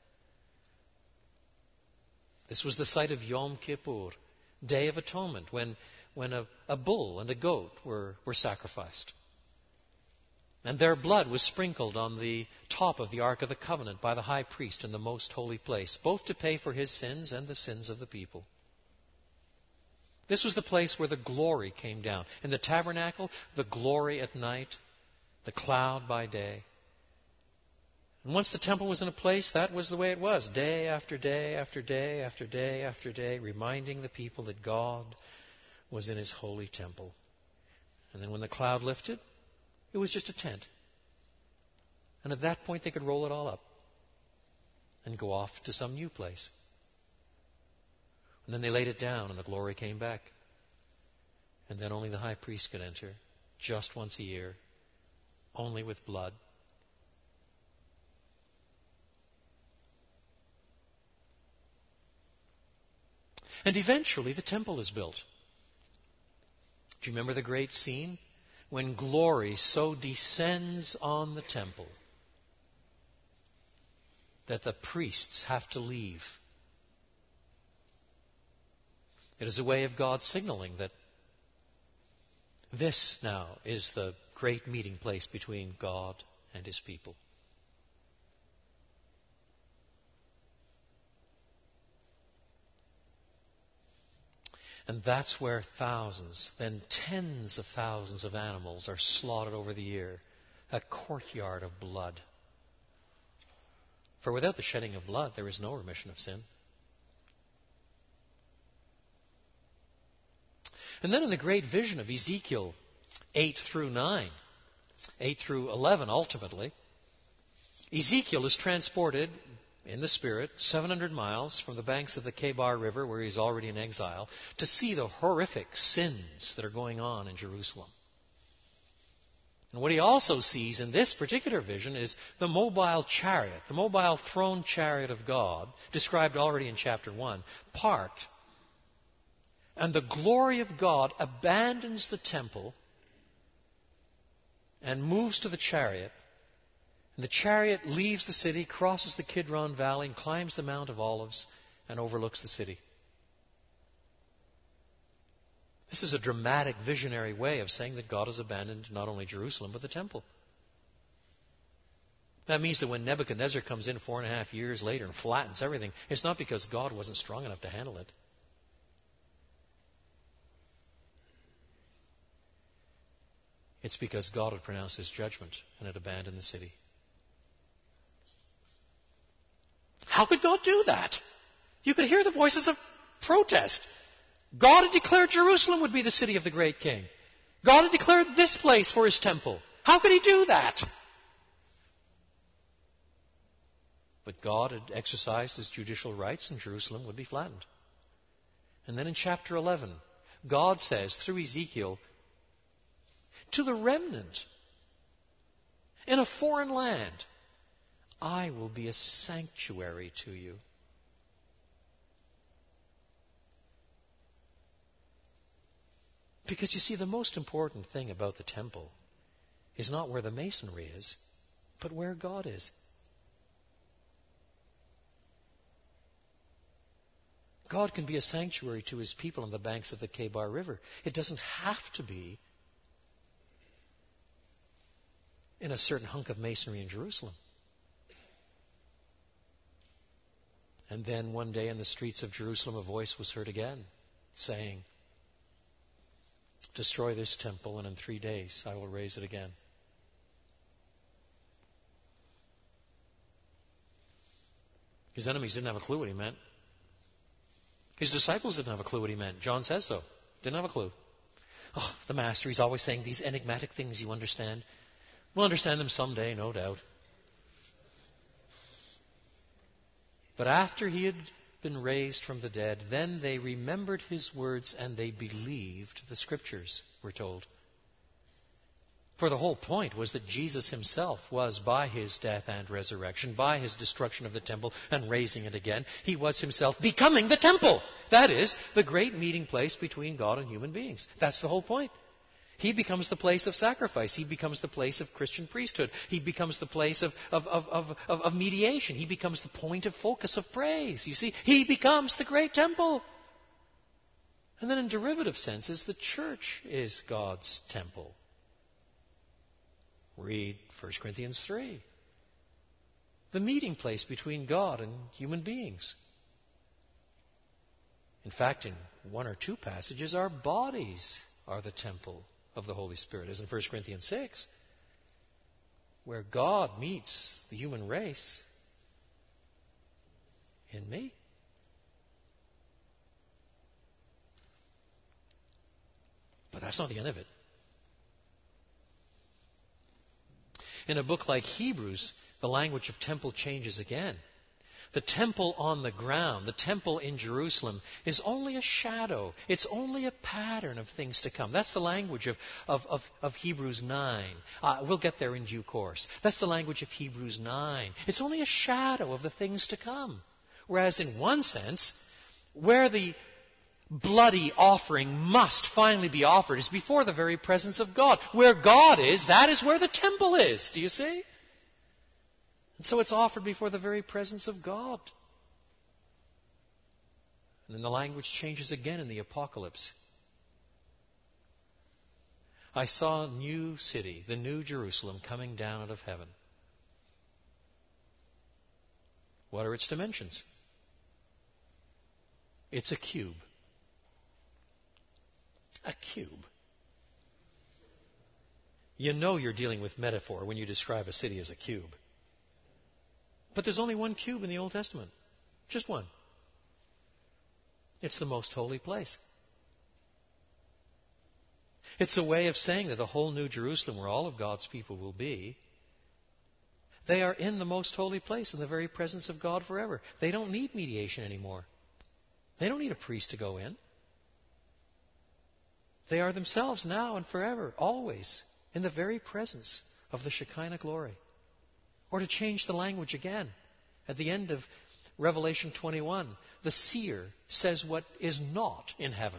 This was the site of Yom Kippur, Day of Atonement, when a bull and a goat were sacrificed. And their blood was sprinkled on the top of the Ark of the Covenant by the high priest in the most holy place, both to pay for his sins and the sins of the people. This was the place where the glory came down. In the tabernacle, the glory at night, the cloud by day. And once the temple was in a place, that was the way it was, day after day after day after day after day, reminding the people that God was in His holy temple. And then when the cloud lifted, it was just a tent. And at that point, they could roll it all up and go off to some new place. And then they laid it down, and the glory came back. And then only the high priest could enter, just once a year, only with blood. And eventually, the temple is built. Do you remember the great scene? When glory so descends on the temple that the priests have to leave. It is a way of God signaling that this now is the great meeting place between God and His people. And that's where thousands, then tens of thousands of animals are slaughtered over the year a courtyard of blood. For without the shedding of blood, there is no remission of sin. And then in the great vision of Ezekiel 8 through 9, 8 through 11 ultimately, Ezekiel is transported in the Spirit 700 miles from the banks of the Kebar River, where he's already in exile, to see the horrific sins that are going on in Jerusalem. And what he also sees in this particular vision is the mobile chariot, the mobile throne chariot of God, described already in chapter 1, parked. And the glory of God abandons the temple and moves to the chariot. And the chariot leaves the city, crosses the Kidron Valley, and climbs the Mount of Olives and overlooks the city. This is a dramatic, visionary way of saying that God has abandoned not only Jerusalem, but the temple. That means that when Nebuchadnezzar comes in 4.5 years later and flattens everything, it's not because God wasn't strong enough to handle it. It's because God had pronounced His judgment and had abandoned the city. How could God do that? You could hear the voices of protest. God had declared Jerusalem would be the city of the great king. God had declared this place for His temple. How could He do that? But God had exercised His judicial rights and Jerusalem would be flattened. And then in chapter 11, God says through Ezekiel, to the remnant in a foreign land, I will be a sanctuary to you. Because you see, the most important thing about the temple is not where the masonry is, but where God is. God can be a sanctuary to His people on the banks of the Kebar River. It doesn't have to be in a certain hunk of masonry in Jerusalem. And then one day in the streets of Jerusalem a voice was heard again saying, destroy this temple and in 3 days I will raise it again. His enemies didn't have a clue what He meant. His disciples didn't have a clue what He meant. John says so. Didn't have a clue. Oh, the Master, He's always saying these enigmatic things you understand. We'll understand them someday, no doubt. But after He had been raised from the dead, then they remembered His words and they believed the Scriptures, we're told. For the whole point was that Jesus Himself was, by His death and resurrection, by His destruction of the temple and raising it again, He was Himself becoming the temple. That is, the great meeting place between God and human beings. That's the whole point. He becomes the place of sacrifice. He becomes the place of Christian priesthood. He becomes the place of mediation. He becomes the point of focus of praise. You see, He becomes the great temple. And then in derivative senses, the church is God's temple. Read 1 Corinthians 3. The meeting place between God and human beings. In fact, in 1 or 2 passages, our bodies are the temple of the Holy Spirit, as in 1 Corinthians 6, where God meets the human race in me. But that's not the end of it. In a book like Hebrews, the language of temple changes again. The temple on the ground, the temple in Jerusalem, is only a shadow. It's only a pattern of things to come. That's the language of Hebrews 9. We'll get there in due course. That's the language of Hebrews 9. It's only a shadow of the things to come. Whereas in one sense, where the bloody offering must finally be offered is before the very presence of God. Where God is, that is where the temple is. Do you see? And so it's offered before the very presence of God. And then the language changes again in the Apocalypse. I saw a new city, the new Jerusalem, coming down out of heaven. What are its dimensions? It's a cube. A cube. You know you're dealing with metaphor when you describe a city as a cube. But there's only one cube in the Old Testament. Just one. It's the most holy place. It's a way of saying that the whole New Jerusalem, where all of God's people will be, they are in the most holy place, in the very presence of God forever. They don't need mediation anymore. They don't need a priest to go in. They are themselves now and forever, always, in the very presence of the Shekinah glory. Or to change the language again, at the end of Revelation 21, the seer says what is not in heaven.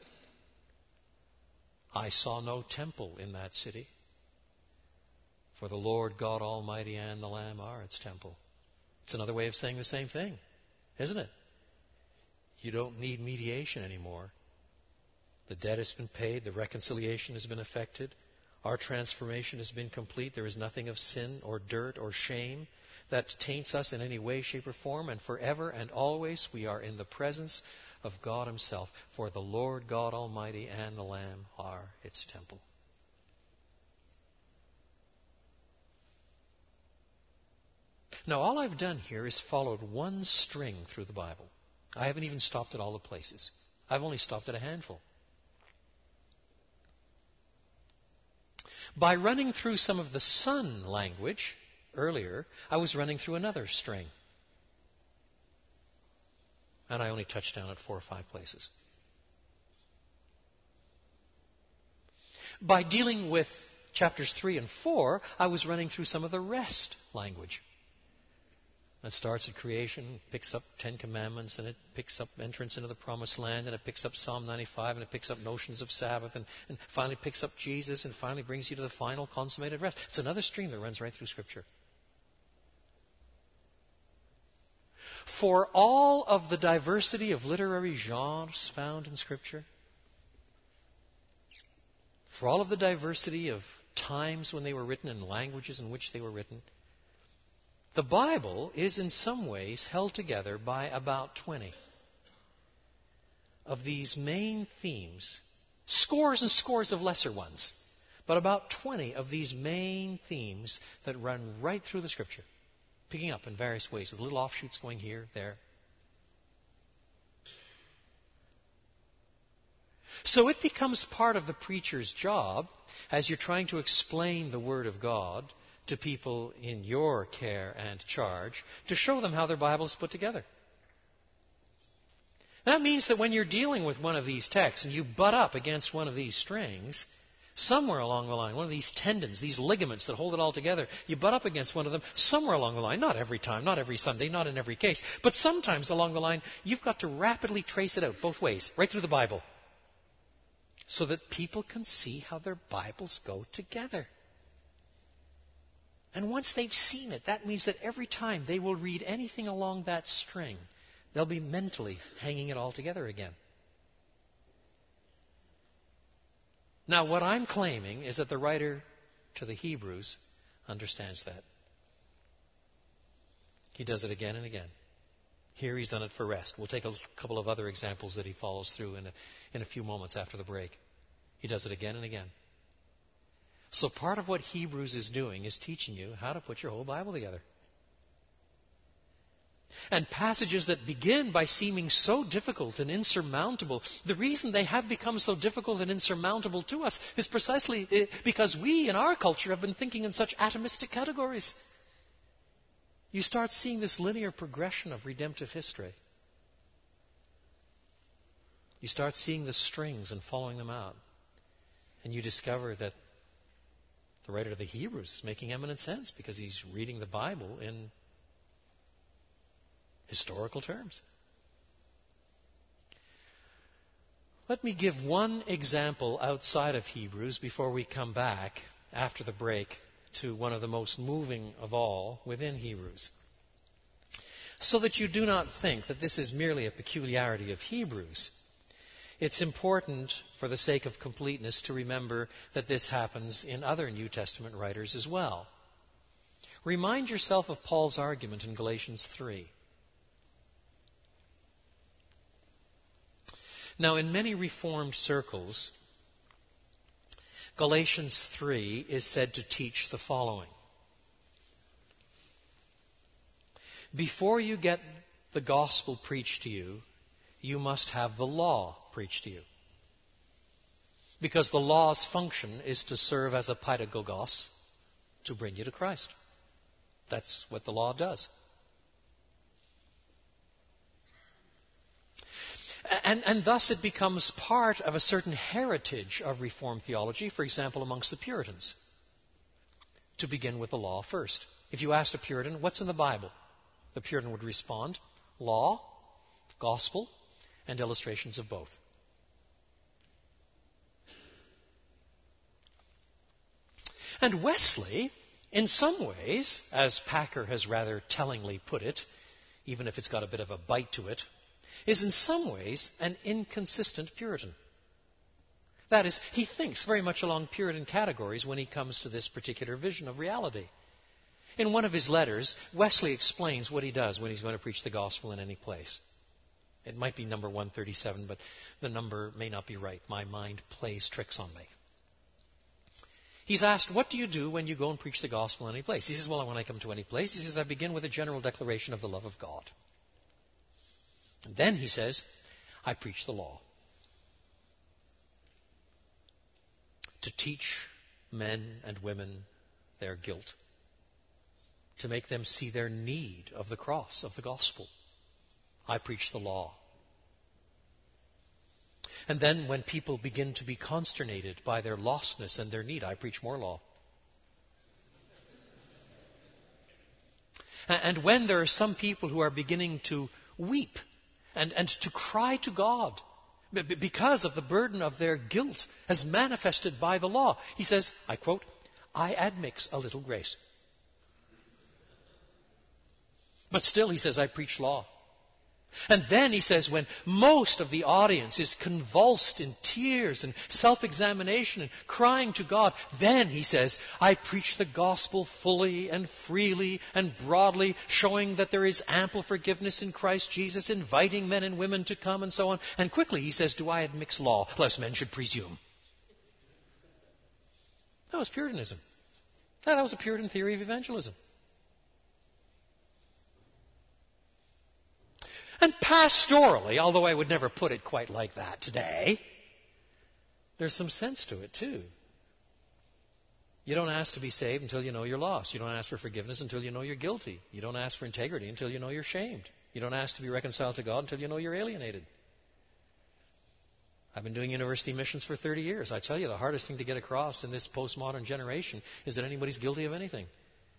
I saw no temple in that city, for the Lord God Almighty and the Lamb are its temple. It's another way of saying the same thing, isn't it? You don't need mediation anymore. The debt has been paid. The reconciliation has been effected. Our transformation has been complete. There is nothing of sin or dirt or shame that taints us in any way, shape, or form. And forever and always we are in the presence of God Himself. For the Lord God Almighty and the Lamb are its temple. Now, all I've done here is followed one string through the Bible. I haven't even stopped at all the places. I've only stopped at a handful. By running through some of the Son language earlier, I was running through another string. And I only touched down at 4 or 5 places. By dealing with chapters 3 and 4, I was running through some of the rest language. That starts at creation, picks up 10 Commandments, and it picks up entrance into the Promised Land, and it picks up Psalm 95, and it picks up notions of Sabbath, and finally picks up Jesus, and finally brings you to the final consummated rest. It's another stream that runs right through Scripture. For all of the diversity of literary genres found in Scripture, for all of the diversity of times when they were written and languages in which they were written, the Bible is in some ways held together by about 20 of these main themes, scores and scores of lesser ones, but about 20 of these main themes that run right through the Scripture, picking up in various ways with little offshoots going here, there. So it becomes part of the preacher's job, as you're trying to explain the Word of God to people in your care and charge, to show them how their Bible is put together. That means that when you're dealing with one of these texts and you butt up against one of these strings, somewhere along the line, one of these tendons, these ligaments that hold it all together, you butt up against one of them somewhere along the line, not every time, not every Sunday, not in every case, but sometimes along the line, you've got to rapidly trace it out both ways, right through the Bible, so that people can see how their Bibles go together. And once they've seen it, that means that every time they will read anything along that string, they'll be mentally hanging it all together again. Now, what I'm claiming is that the writer to the Hebrews understands that. He does it again and again. Here he's done it for rest. We'll take a couple of other examples that he follows through in a few moments after the break. He does it again and again. So part of what Hebrews is doing is teaching you how to put your whole Bible together. And passages that begin by seeming so difficult and insurmountable, the reason they have become so difficult and insurmountable to us is precisely because we in our culture have been thinking in such atomistic categories. You start seeing this linear progression of redemptive history. You start seeing the strings and following them out. And you discover that the writer of the Hebrews is making eminent sense because he's reading the Bible in historical terms. Let me give one example outside of Hebrews before we come back after the break to one of the most moving of all within Hebrews, so that you do not think that this is merely a peculiarity of Hebrews. It's important, for the sake of completeness, to remember that this happens in other New Testament writers as well. Remind yourself of Paul's argument in Galatians 3. Now, in many Reformed circles, Galatians 3 is said to teach the following. Before you get the gospel preached to you, you must have the law preached to you. Because the law's function is to serve as a pedagogos to bring you to Christ. That's what the law does. And thus it becomes part of a certain heritage of Reformed theology, for example, amongst the Puritans, to begin with the law first. If you asked a Puritan, what's in the Bible? The Puritan would respond, law, gospel, and illustrations of both. And Wesley, in some ways, as Packer has rather tellingly put it, even if it's got a bit of a bite to it, is in some ways an inconsistent Puritan. That is, he thinks very much along Puritan categories when he comes to this particular vision of reality. In one of his letters, Wesley explains what he does when he's going to preach the gospel in any place. It might be number 137, but the number may not be right. My mind plays tricks on me. He's asked, what do you do when you go and preach the gospel in any place? He says, well, when I come to any place, he says, I begin with a general declaration of the love of God. And then, he says, I preach the law. To teach men and women their guilt. To make them see their need of the cross, of the gospel. I preach the law. And then when people begin to be consternated by their lostness and their need, I preach more law. And when there are some people who are beginning to weep and to cry to God because of the burden of their guilt as manifested by the law, he says, I quote, I admix a little grace. But still, he says, I preach law. And then he says, when most of the audience is convulsed in tears and self-examination and crying to God, then he says, I preach the gospel fully and freely and broadly, showing that there is ample forgiveness in Christ Jesus, inviting men and women to come and so on. And quickly he says, do I admix law, lest men should presume? That was Puritanism. That was a Puritan theory of evangelism. And pastorally, although I would never put it quite like that today, there's some sense to it too. You don't ask to be saved until you know you're lost. You don't ask for forgiveness until you know you're guilty. You don't ask for integrity until you know you're shamed. You don't ask to be reconciled to God until you know you're alienated. I've been doing university missions for 30 years. I tell you, the hardest thing to get across in this postmodern generation is that anybody's guilty of anything.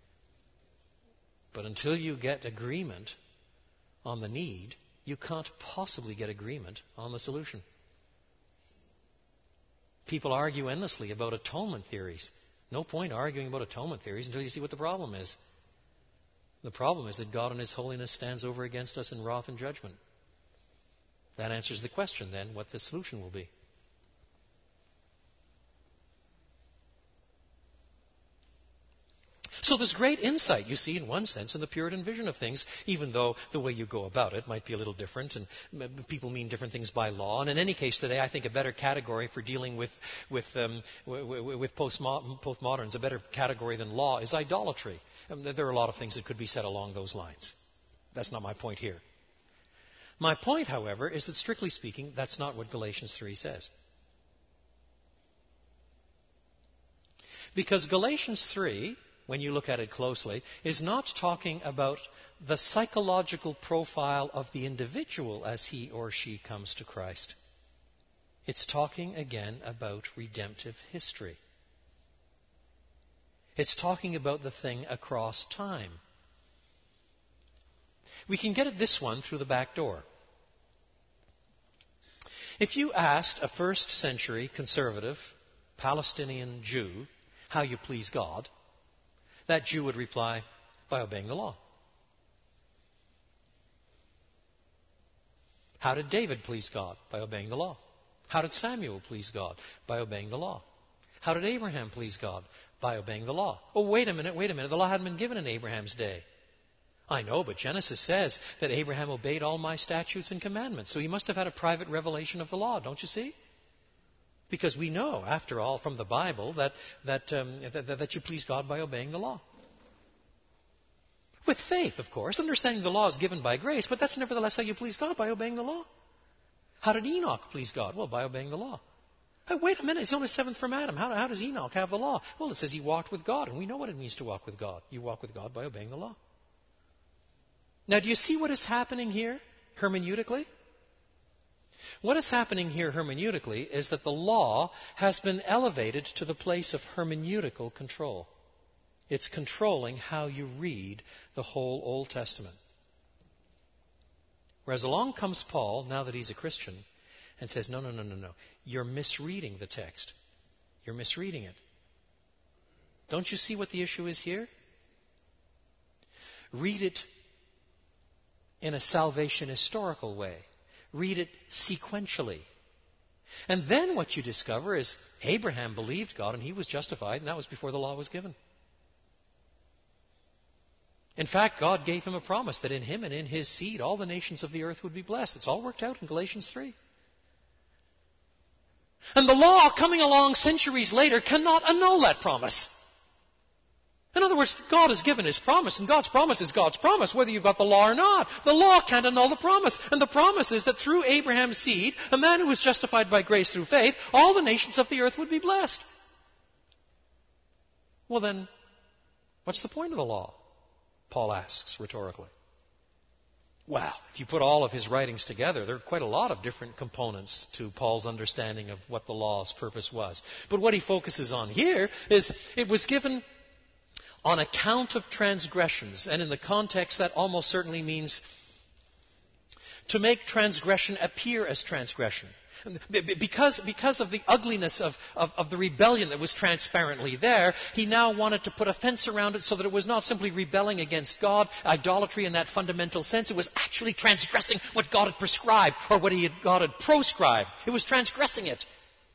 But until you get agreement on the need, you can't possibly get agreement on the solution. People argue endlessly about atonement theories. No point arguing about atonement theories until you see what the problem is. The problem is that God in His holiness stands over against us in wrath and judgment. That answers the question, then, what the solution will be. So there's great insight, you see, in one sense, in the Puritan vision of things, even though the way you go about it might be a little different, and people mean different things by law. And in any case today, I think a better category for dealing with postmoderns, a better category than law, is idolatry. There are a lot of things that could be said along those lines. That's not my point here. My point, however, is that strictly speaking, that's not what Galatians 3 says. Because Galatians 3, when you look at it closely, is not talking about the psychological profile of the individual as he or she comes to Christ. It's talking again about redemptive history. It's talking about the thing across time. We can get at this one through the back door. If you asked a first century conservative Palestinian Jew how you please God, that Jew would reply, by obeying the law. How did David please God? By obeying the law. How did Samuel please God? By obeying the law. How did Abraham please God? By obeying the law. Oh, wait a minute. The law hadn't been given in Abraham's day. I know, but Genesis says that Abraham obeyed all my statutes and commandments. So he must have had a private revelation of the law, don't you see? Because we know, after all, from the Bible that you please God by obeying the law. With faith, of course. Understanding the law is given by grace, but that's nevertheless how you please God, by obeying the law. How did Enoch please God? Well, by obeying the law. Hey, wait a minute, he's only seventh from Adam. How does Enoch have the law? Well, it says he walked with God, and we know what it means to walk with God. You walk with God by obeying the law. Now, do you see what is happening here hermeneutically? What is happening here hermeneutically is that the law has been elevated to the place of hermeneutical control. It's controlling how you read the whole Old Testament. Whereas along comes Paul, now that he's a Christian, and says, no. You're misreading the text. You're misreading it. Don't you see what the issue is here? Read it in a salvation historical way. Read it sequentially. And then what you discover is Abraham believed God and he was justified, and that was before the law was given. In fact, God gave him a promise that in him and in his seed all the nations of the earth would be blessed. It's all worked out in Galatians 3. And the law, coming along centuries later, cannot annul that promise. In other words, God has given his promise, and God's promise is God's promise, whether you've got the law or not. The law can't annul the promise. And the promise is that through Abraham's seed, a man who was justified by grace through faith, all the nations of the earth would be blessed. Well then, what's the point of the law? Paul asks rhetorically. Well, if you put all of his writings together, there are quite a lot of different components to Paul's understanding of what the law's purpose was. But what he focuses on here is it was given on account of transgressions. And in the context, that almost certainly means to make transgression appear as transgression. Because of the ugliness of the rebellion that was transparently there, he now wanted to put a fence around it so that it was not simply rebelling against God, idolatry in that fundamental sense. It was actually transgressing what God had prescribed or what God had proscribed. It was transgressing it.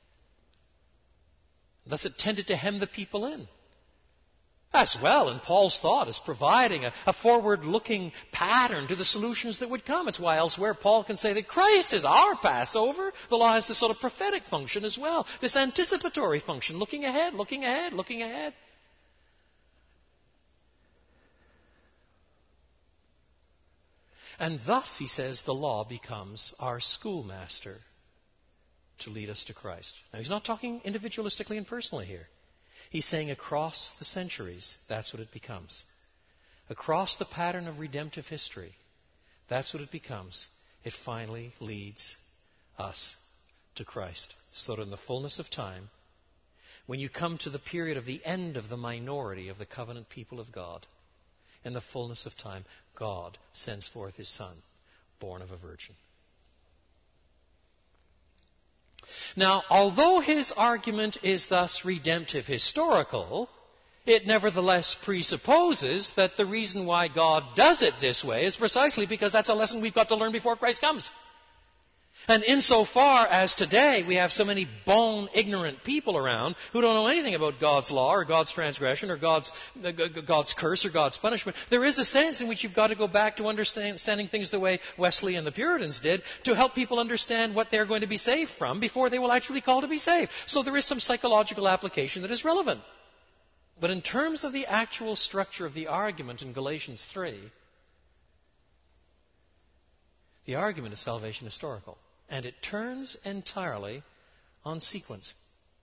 Thus it tended to hem the people in. As well, in Paul's thought, as providing a forward-looking pattern to the solutions that would come. It's why elsewhere Paul can say that Christ is our Passover. The law has this sort of prophetic function as well, this anticipatory function, looking ahead, looking ahead, looking ahead. And thus, he says, the law becomes our schoolmaster to lead us to Christ. Now, he's not talking individualistically and personally here. He's saying across the centuries, that's what it becomes. Across the pattern of redemptive history, that's what it becomes. It finally leads us to Christ. So that in the fullness of time, when you come to the period of the end of the minority of the covenant people of God, in the fullness of time, God sends forth his Son, born of a virgin. Now, although his argument is thus redemptive historical, it nevertheless presupposes that the reason why God does it this way is precisely because that's a lesson we've got to learn before Christ comes. And insofar as today we have so many bone-ignorant people around who don't know anything about God's law or God's transgression or God's curse or God's punishment, there is a sense in which you've got to go back to understanding things the way Wesley and the Puritans did to help people understand what they're going to be saved from before they will actually call to be saved. So there is some psychological application that is relevant. But in terms of the actual structure of the argument in Galatians 3, the argument is salvation historical. And it turns entirely on sequence.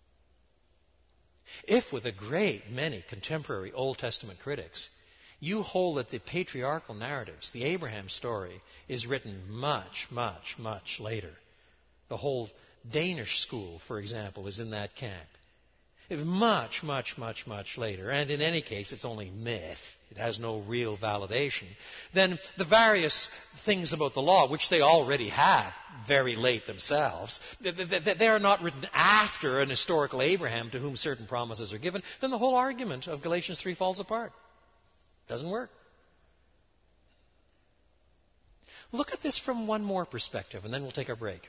If, with a great many contemporary Old Testament critics, you hold that the patriarchal narratives, the Abraham story, is written much, much, much later. The whole Danish school, for example, is in that camp. It's much, much, much, much later. And in any case, it's only myth. It has no real validation. Then the various things about the law, which they already have very late themselves, they are not written after an historical Abraham to whom certain promises are given. Then the whole argument of Galatians 3 falls apart. Doesn't work. Look at this from one more perspective, and then we'll take our break.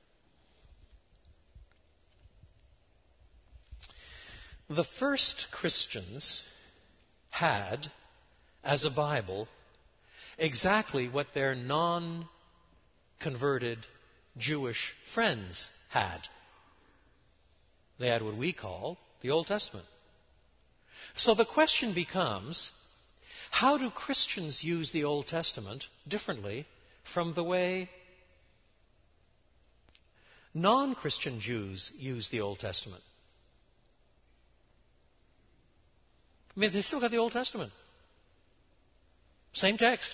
The first Christians had, as a Bible, exactly what their non-converted Jewish friends had. They had what we call the Old Testament. So the question becomes, how do Christians use the Old Testament differently from the way non-Christian Jews use the Old Testament? I mean, they still got the Old Testament. Same text.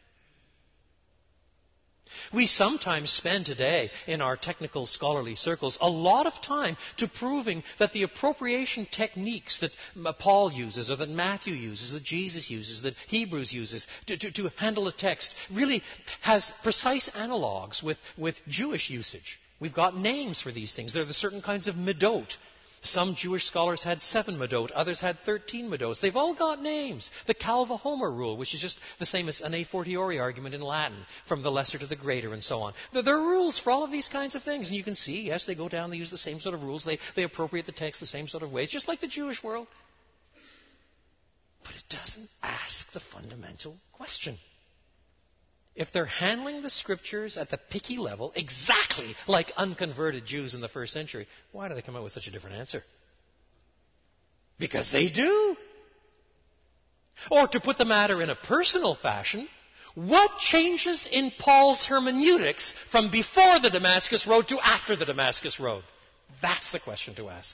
We sometimes spend today in our technical scholarly circles a lot of time to proving that the appropriation techniques that Paul uses or that Matthew uses, that Jesus uses, that Hebrews uses to handle a text really has precise analogues with Jewish usage. We've got names for these things. There are the certain kinds of midot. Some Jewish scholars had 7 midot, others had 13 midots. They've all got names. The Calva-Homer rule, which is just the same as an a fortiori argument in Latin, from the lesser to the greater and so on. There are rules for all of these kinds of things. And you can see, yes, they go down, they use the same sort of rules, they appropriate the text the same sort of ways, just like the Jewish world. But it doesn't ask the fundamental question. If they're handling the Scriptures at the picky level, exactly like unconverted Jews in the first century, why do they come out with such a different answer? Because they do. Or to put the matter in a personal fashion, what changes in Paul's hermeneutics from before the Damascus Road to after the Damascus Road? That's the question to ask.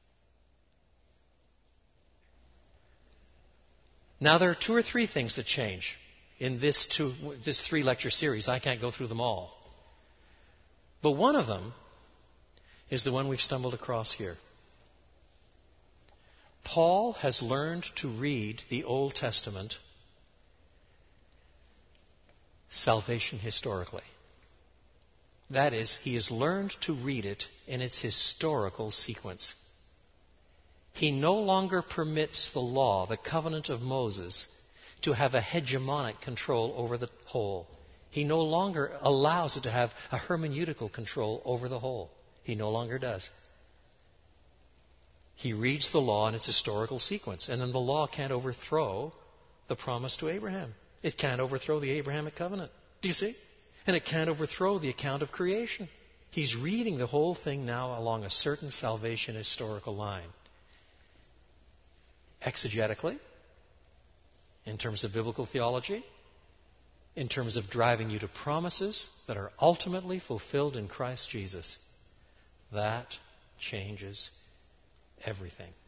Now there are 2 or 3 things that change in this 3-lecture series. I can't go through them all. But one of them is the one we've stumbled across here. Paul has learned to read the Old Testament salvation historically. That is, he has learned to read it in its historical sequence. He no longer permits the law, the covenant of Moses, to have a hegemonic control over the whole. He no longer allows it to have a hermeneutical control over the whole. He no longer does. He reads the law in its historical sequence, and then the law can't overthrow the promise to Abraham. It can't overthrow the Abrahamic covenant. Do you see? And it can't overthrow the account of creation. He's reading the whole thing now along a certain salvation historical line. Exegetically, in terms of biblical theology, in terms of driving you to promises that are ultimately fulfilled in Christ Jesus. That changes everything.